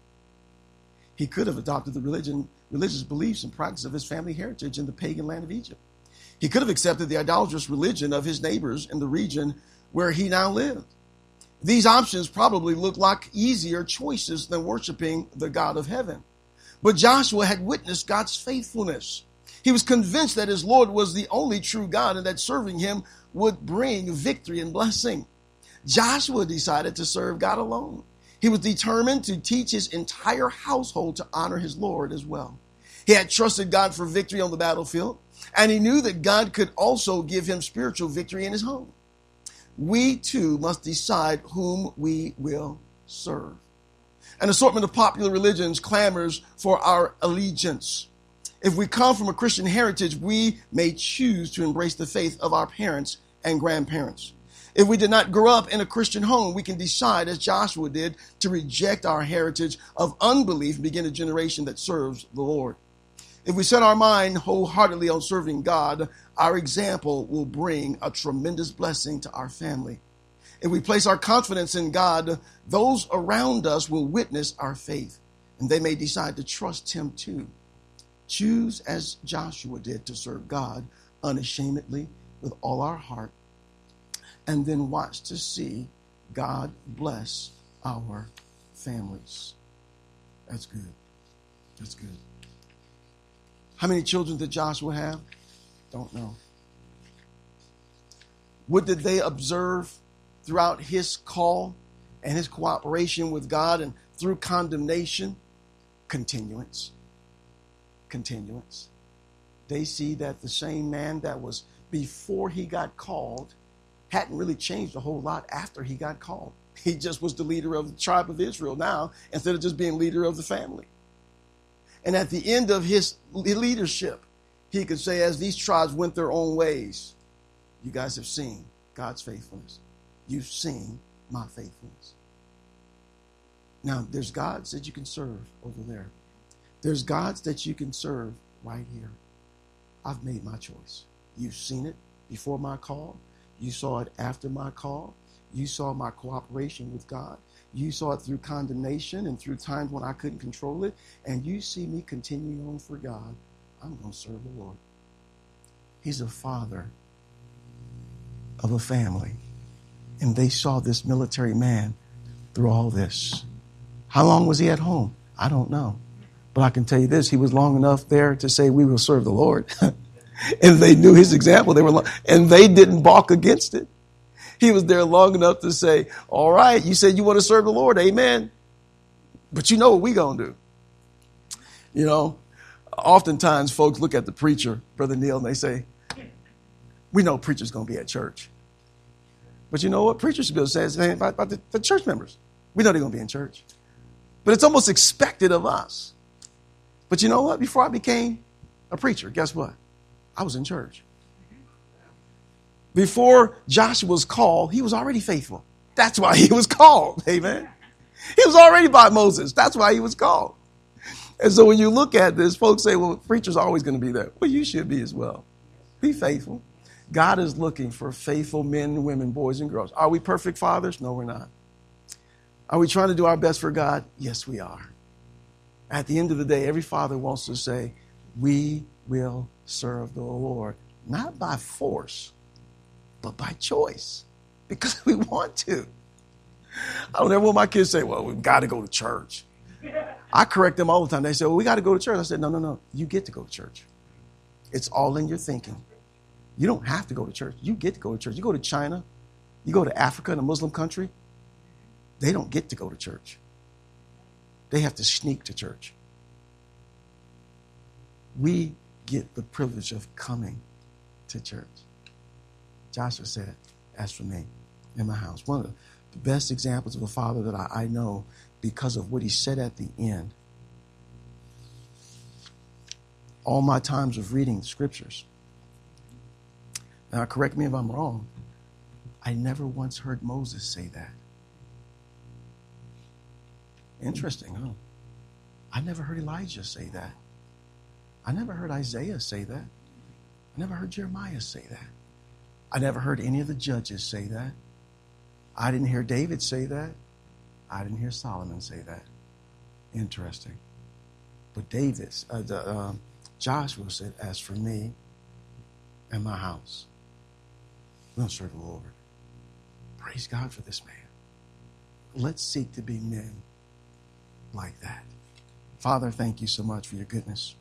He could have adopted the religious beliefs and practices of his family heritage in the pagan land of Egypt. He could have accepted the idolatrous religion of his neighbors in the region where he now lived. These options probably looked like easier choices than worshiping the God of heaven. But Joshua had witnessed God's faithfulness. He was convinced that his Lord was the only true God and that serving him would bring victory and blessing. Joshua decided to serve God alone. He was determined to teach his entire household to honor his Lord as well. He had trusted God for victory on the battlefield, and he knew that God could also give him spiritual victory in his home. We too must decide whom we will serve. An assortment of popular religions clamors for our allegiance. If we come from a Christian heritage, we may choose to embrace the faith of our parents and grandparents. If we did not grow up in a Christian home, we can decide, as Joshua did, to reject our heritage of unbelief and begin a generation that serves the Lord. If we set our mind wholeheartedly on serving God, our example will bring a tremendous blessing to our family. If we place our confidence in God, those around us will witness our faith, and they may decide to trust him too. Choose, as Joshua did, to serve God unashamedly with all our heart, and then watch to see God bless our families. That's good. That's good. How many children did Joshua have? Don't know. What did they observe throughout his call and his cooperation with God and through condemnation? Continuance. Continuance. They see that the same man that was before he got called hadn't really changed a whole lot after he got called. He just was the leader of the tribe of Israel now instead of just being leader of the family. And at the end of his leadership, he could say, as these tribes went their own ways, you guys have seen God's faithfulness. You've seen my faithfulness. Now, there's gods that you can serve over there. There's gods that you can serve right here. I've made my choice. You've seen it before my call. You saw it after my call. You saw my cooperation with God. You saw it through condemnation and through times when I couldn't control it. And you see me continuing on for God. I'm going to serve the Lord. He's a father of a family. And they saw this military man through all this. How long was he at home? I don't know. But I can tell you this, he was long enough there to say, we will serve the Lord. And they knew his example. And they didn't balk against it. He was there long enough to say, all right, you said you want to serve the Lord. Amen. But you know what we going to do. You know, oftentimes folks look at the preacher, Brother Neil, and they say, we know preacher's going to be at church. But you know what? Preachers should be able to say the same about the church members. We know they're going to be in church. But it's almost expected of us. But you know what? Before I became a preacher, guess what? I was in church. Before Joshua was called, he was already faithful. That's why he was called. Amen. He was already by Moses. That's why he was called. And so when you look at this, folks say, well, preacher's always going to be there. Well, you should be as well. Be faithful. God is looking for faithful men and women, boys and girls. Are we perfect fathers? No, we're not. Are we trying to do our best for God? Yes, we are. At the end of the day, every father wants to say, we will serve the Lord, not by force, but by choice, because we want to. I don't ever want my kids to say, well, we've got to go to church. I correct them all the time. They say, well, we got to go to church. I said, no. You get to go to church. It's all in your thinking. You don't have to go to church. You get to go to church. You go to China, you go to Africa in a Muslim country, they don't get to go to church. They have to sneak to church. We get the privilege of coming to church. Joshua said, as for me and my house. One of the best examples of a father that I know because of what he said at the end. All my times of reading scriptures. Now, correct me if I'm wrong. I never once heard Moses say that. Interesting, huh? I never heard Elijah say that. I never heard Isaiah say that. I never heard Jeremiah say that. I never heard any of the judges say that. I didn't hear David say that. I didn't hear Solomon say that. Interesting. But Joshua said, as for me and my house, we'll serve the Lord. Praise God for this man. Let's seek to be men like that. Father, thank you so much for your goodness.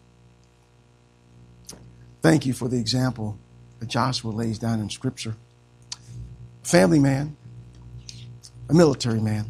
Thank you for the example that Joshua lays down in Scripture. A family man, a military man.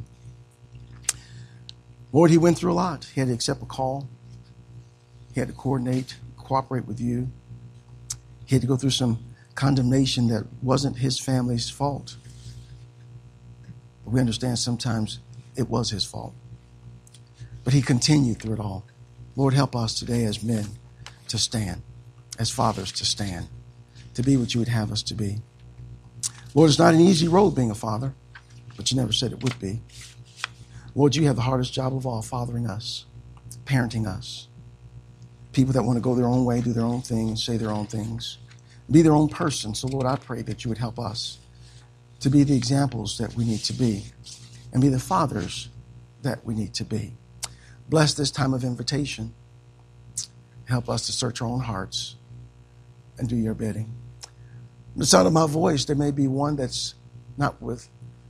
Lord, he went through a lot. He had to accept a call. He had to cooperate with you. He had to go through some condemnation that wasn't his family's fault. But we understand sometimes it was his fault. But he continued through it all. Lord, help us today as men to stand, as fathers to stand, to be what you would have us to be. Lord, it's not an easy road being a father, but you never said it would be. Lord, you have the hardest job of all, fathering us, parenting us. People that want to go their own way, do their own things, say their own things, be their own person. So, Lord, I pray that you would help us to be the examples that we need to be and be the fathers that we need to be. Bless this time of invitation. Help us to search our own hearts and do your bidding. The sound of my voice, there may be one that's not with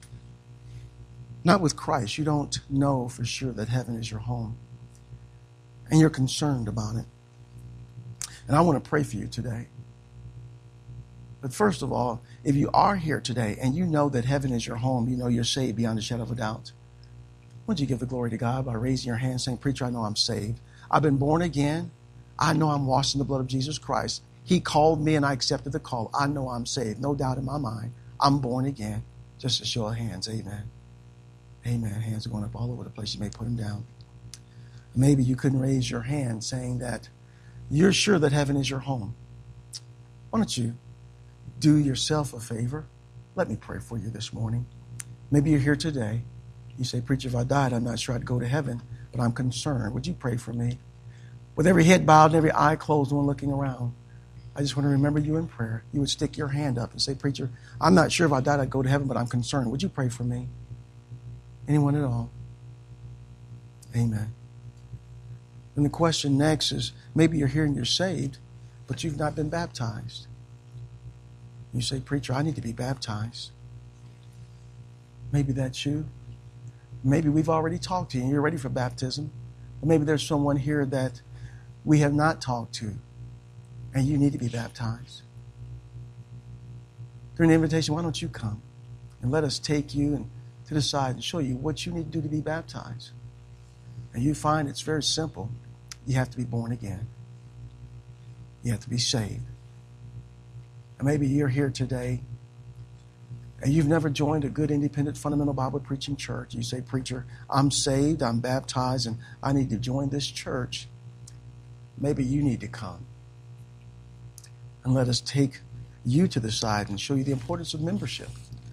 Christ. You don't know for sure that heaven is your home. And you're concerned about it. And I want to pray for you today. But first of all, if you are here today and you know that heaven is your home, you know you're saved beyond a shadow of a doubt, would you give the glory to God by raising your hand saying, preacher, I know I'm saved. I've been born again. I know I'm washed in the blood of Jesus Christ. He called me and I accepted the call. I know I'm saved. No doubt in my mind. I'm born again. Just a show of hands. Amen. Amen. Hands are going up all over the place. You may put them down. Maybe you couldn't raise your hand saying that you're sure that heaven is your home. Why don't you do yourself a favor? Let me pray for you this morning. Maybe you're here today. You say, preacher, if I died, I'm not sure I'd go to heaven, but I'm concerned. Would you pray for me? With every head bowed and every eye closed, no one looking around, I just want to remember you in prayer. You would stick your hand up and say, preacher, I'm not sure if I died I'd go to heaven, but I'm concerned. Would you pray for me? Anyone at all? Amen. And the question next is, maybe you're here and you're saved, but you've not been baptized. You say, preacher, I need to be baptized. Maybe that's you. Maybe we've already talked to you and you're ready for baptism. Or maybe there's someone here that we have not talked to and you need to be baptized. During the invitation, why don't you come and let us take you to the side and show you what you need to do to be baptized. And you find it's very simple. You have to be born again. You have to be saved. And maybe you're here today and you've never joined a good independent fundamental Bible preaching church. You say, preacher, I'm saved, I'm baptized, and I need to join this church. Maybe you need to come. And let us take you to the side and show you the importance of membership.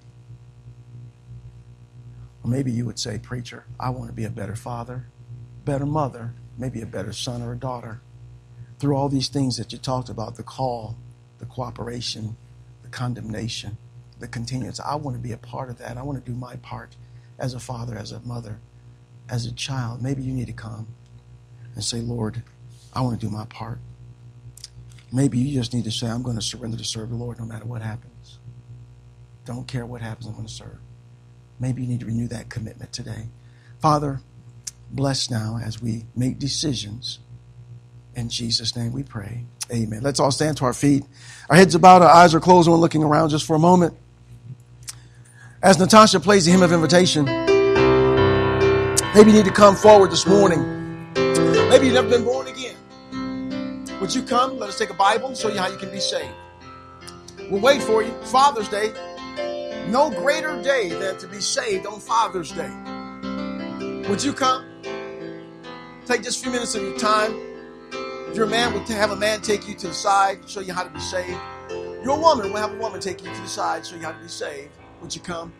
Or maybe you would say, preacher, I want to be a better father, better mother, maybe a better son or a daughter. Through all these things that you talked about, the call, the cooperation, the condemnation, the continuance. I want to be a part of that. I want to do my part as a father, as a mother, as a child. Maybe you need to come and say, Lord, I want to do my part. Maybe you just need to say, I'm going to surrender to serve the Lord no matter what happens. Don't care what happens, I'm going to serve. Maybe you need to renew that commitment today. Father, bless now as we make decisions. In Jesus' name we pray. Amen. Let's all stand to our feet. Our heads are bowed, our eyes are closed, and we're looking around just for a moment. As Natasha plays the hymn of invitation, maybe you need to come forward this morning. Maybe you've never been born again. Would you come? Let us take a Bible and show you how you can be saved. We'll wait for you. Father's Day. No greater day than to be saved on Father's Day. Would you come? Take just a few minutes of your time. If you're a man, we'll have a man take you to the side, show you how to be saved. If you're a woman, we'll have a woman take you to the side, show you how to be saved. Would you come?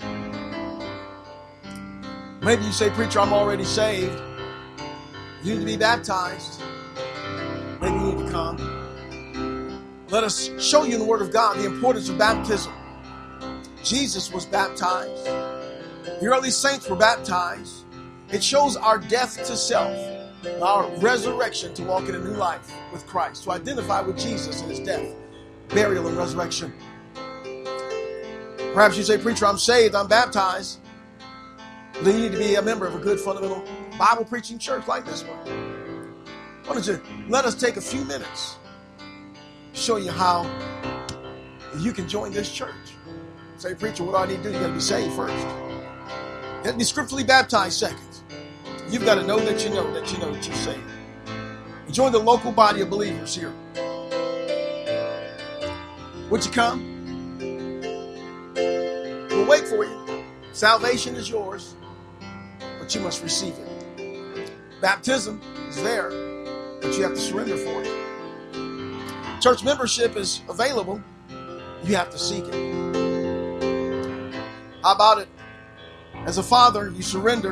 Maybe you say, preacher, I'm already saved. You need to be baptized. Maybe you need to come. Let us show you in the Word of God the importance of baptism. Jesus was baptized. The early saints were baptized. It shows our death to self, our resurrection to walk in a new life with Christ, to identify with Jesus in his death, burial, and resurrection. Perhaps you say, preacher, I'm saved, I'm baptized. Then you need to be a member of a good fundamental Bible preaching church like this one. Why don't you let us take a few minutes to show you how you can join this church. Say, preacher, what do I need to do? You got to be saved first. You got to be scripturally baptized second. You've got to know that you know that you know that you're saved. You join the local body of believers here. Would you come? We'll wait for you. Salvation is yours, but you must receive it. Baptism is there, but you have to surrender for it. Church membership is available. You have to seek it. How about it? As a father, you surrender.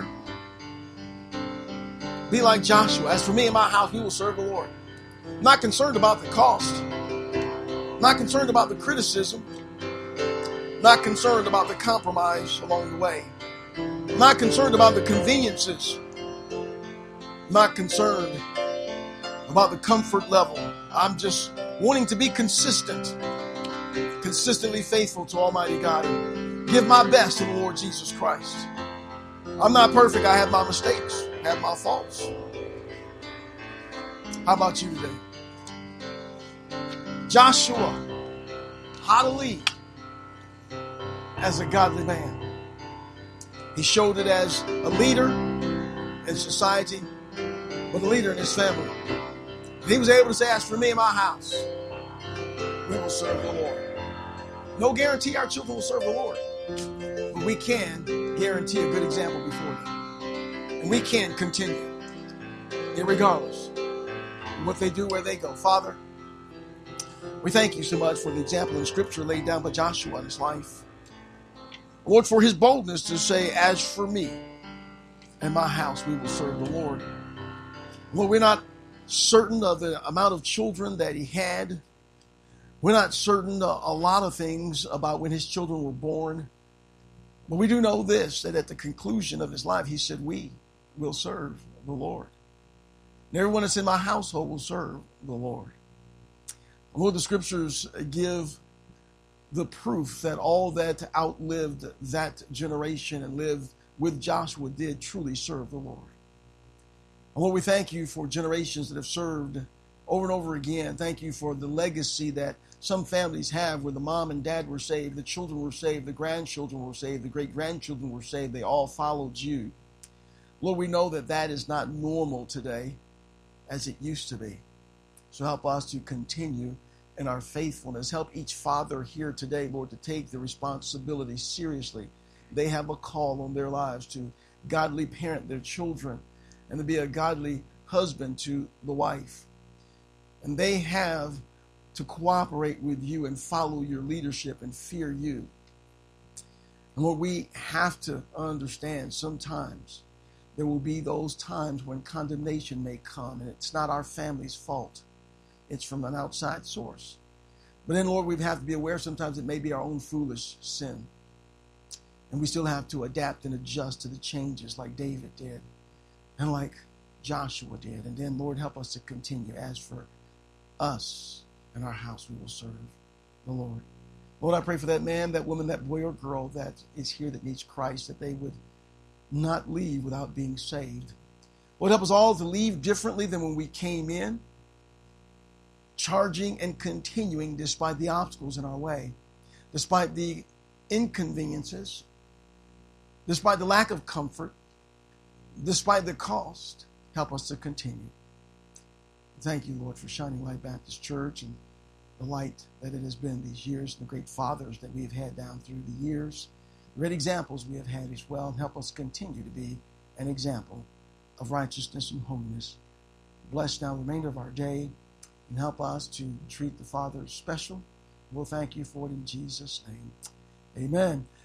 Be like Joshua. As for me and my house, we will serve the Lord. I'm not concerned about the cost. I'm not concerned about the criticism. I'm not concerned about the compromise along the way. I'm not concerned about the conveniences. I'm not concerned about the comfort level. I'm just wanting to be consistent, consistently faithful to Almighty God, and give my best to the Lord Jesus Christ. I'm not perfect. I have my mistakes. I have my faults. How about you today? Joshua, how to lead as a godly man. He showed it as a leader in society, but a leader in his family. He was able to say, as for me and my house, we will serve the Lord. No guarantee our children will serve the Lord, but we can guarantee a good example before them. And we can continue, irregardless of what they do, where they go. Father, we thank you so much for the example in Scripture laid down by Joshua in his life. Lord, for his boldness to say, as for me and my house, we will serve the Lord. Lord, we're not certain of the amount of children that he had, We're not certain a lot of things about when his children were born, but we do know this, that at the conclusion of his life, he said, we will serve the Lord. And everyone that's in my household will serve the Lord. And Lord, the scriptures give the proof that all that outlived that generation and lived with Joshua did truly serve the Lord. And Lord, we thank you for generations that have served over and over again. Thank you for the legacy that some families have where the mom and dad were saved, the children were saved, the grandchildren were saved, the great-grandchildren were saved. They all followed you. Lord, we know that that is not normal today as it used to be. So help us to continue in our faithfulness. Help each father here today, Lord, to take the responsibility seriously. They have a call on their lives to godly parent their children and to be a godly husband to the wife. And they have to cooperate with you and follow your leadership and fear you. And Lord, we have to understand sometimes there will be those times when condemnation may come, and it's not our family's fault. It's from an outside source. But then, Lord, we have to be aware sometimes it may be our own foolish sin. And we still have to adapt and adjust to the changes like David did and like Joshua did. And then, Lord, help us to continue. As for us and our house, we will serve the Lord. Lord, I pray for that man, that woman, that boy or girl that is here that needs Christ, that they would not leave without being saved. Lord, help us all to leave differently than when we came in, charging and continuing despite the obstacles in our way, despite the inconveniences, despite the lack of comfort, despite the cost. Help us to continue. Thank you, Lord, for Shining Light Baptist Church and the light that it has been these years, and the great fathers that we have had down through the years, the great examples we have had as well, and help us continue to be an example of righteousness and holiness. Bless now the remainder of our day, and help us to treat the Father special. We'll thank you for it in Jesus' name. Amen.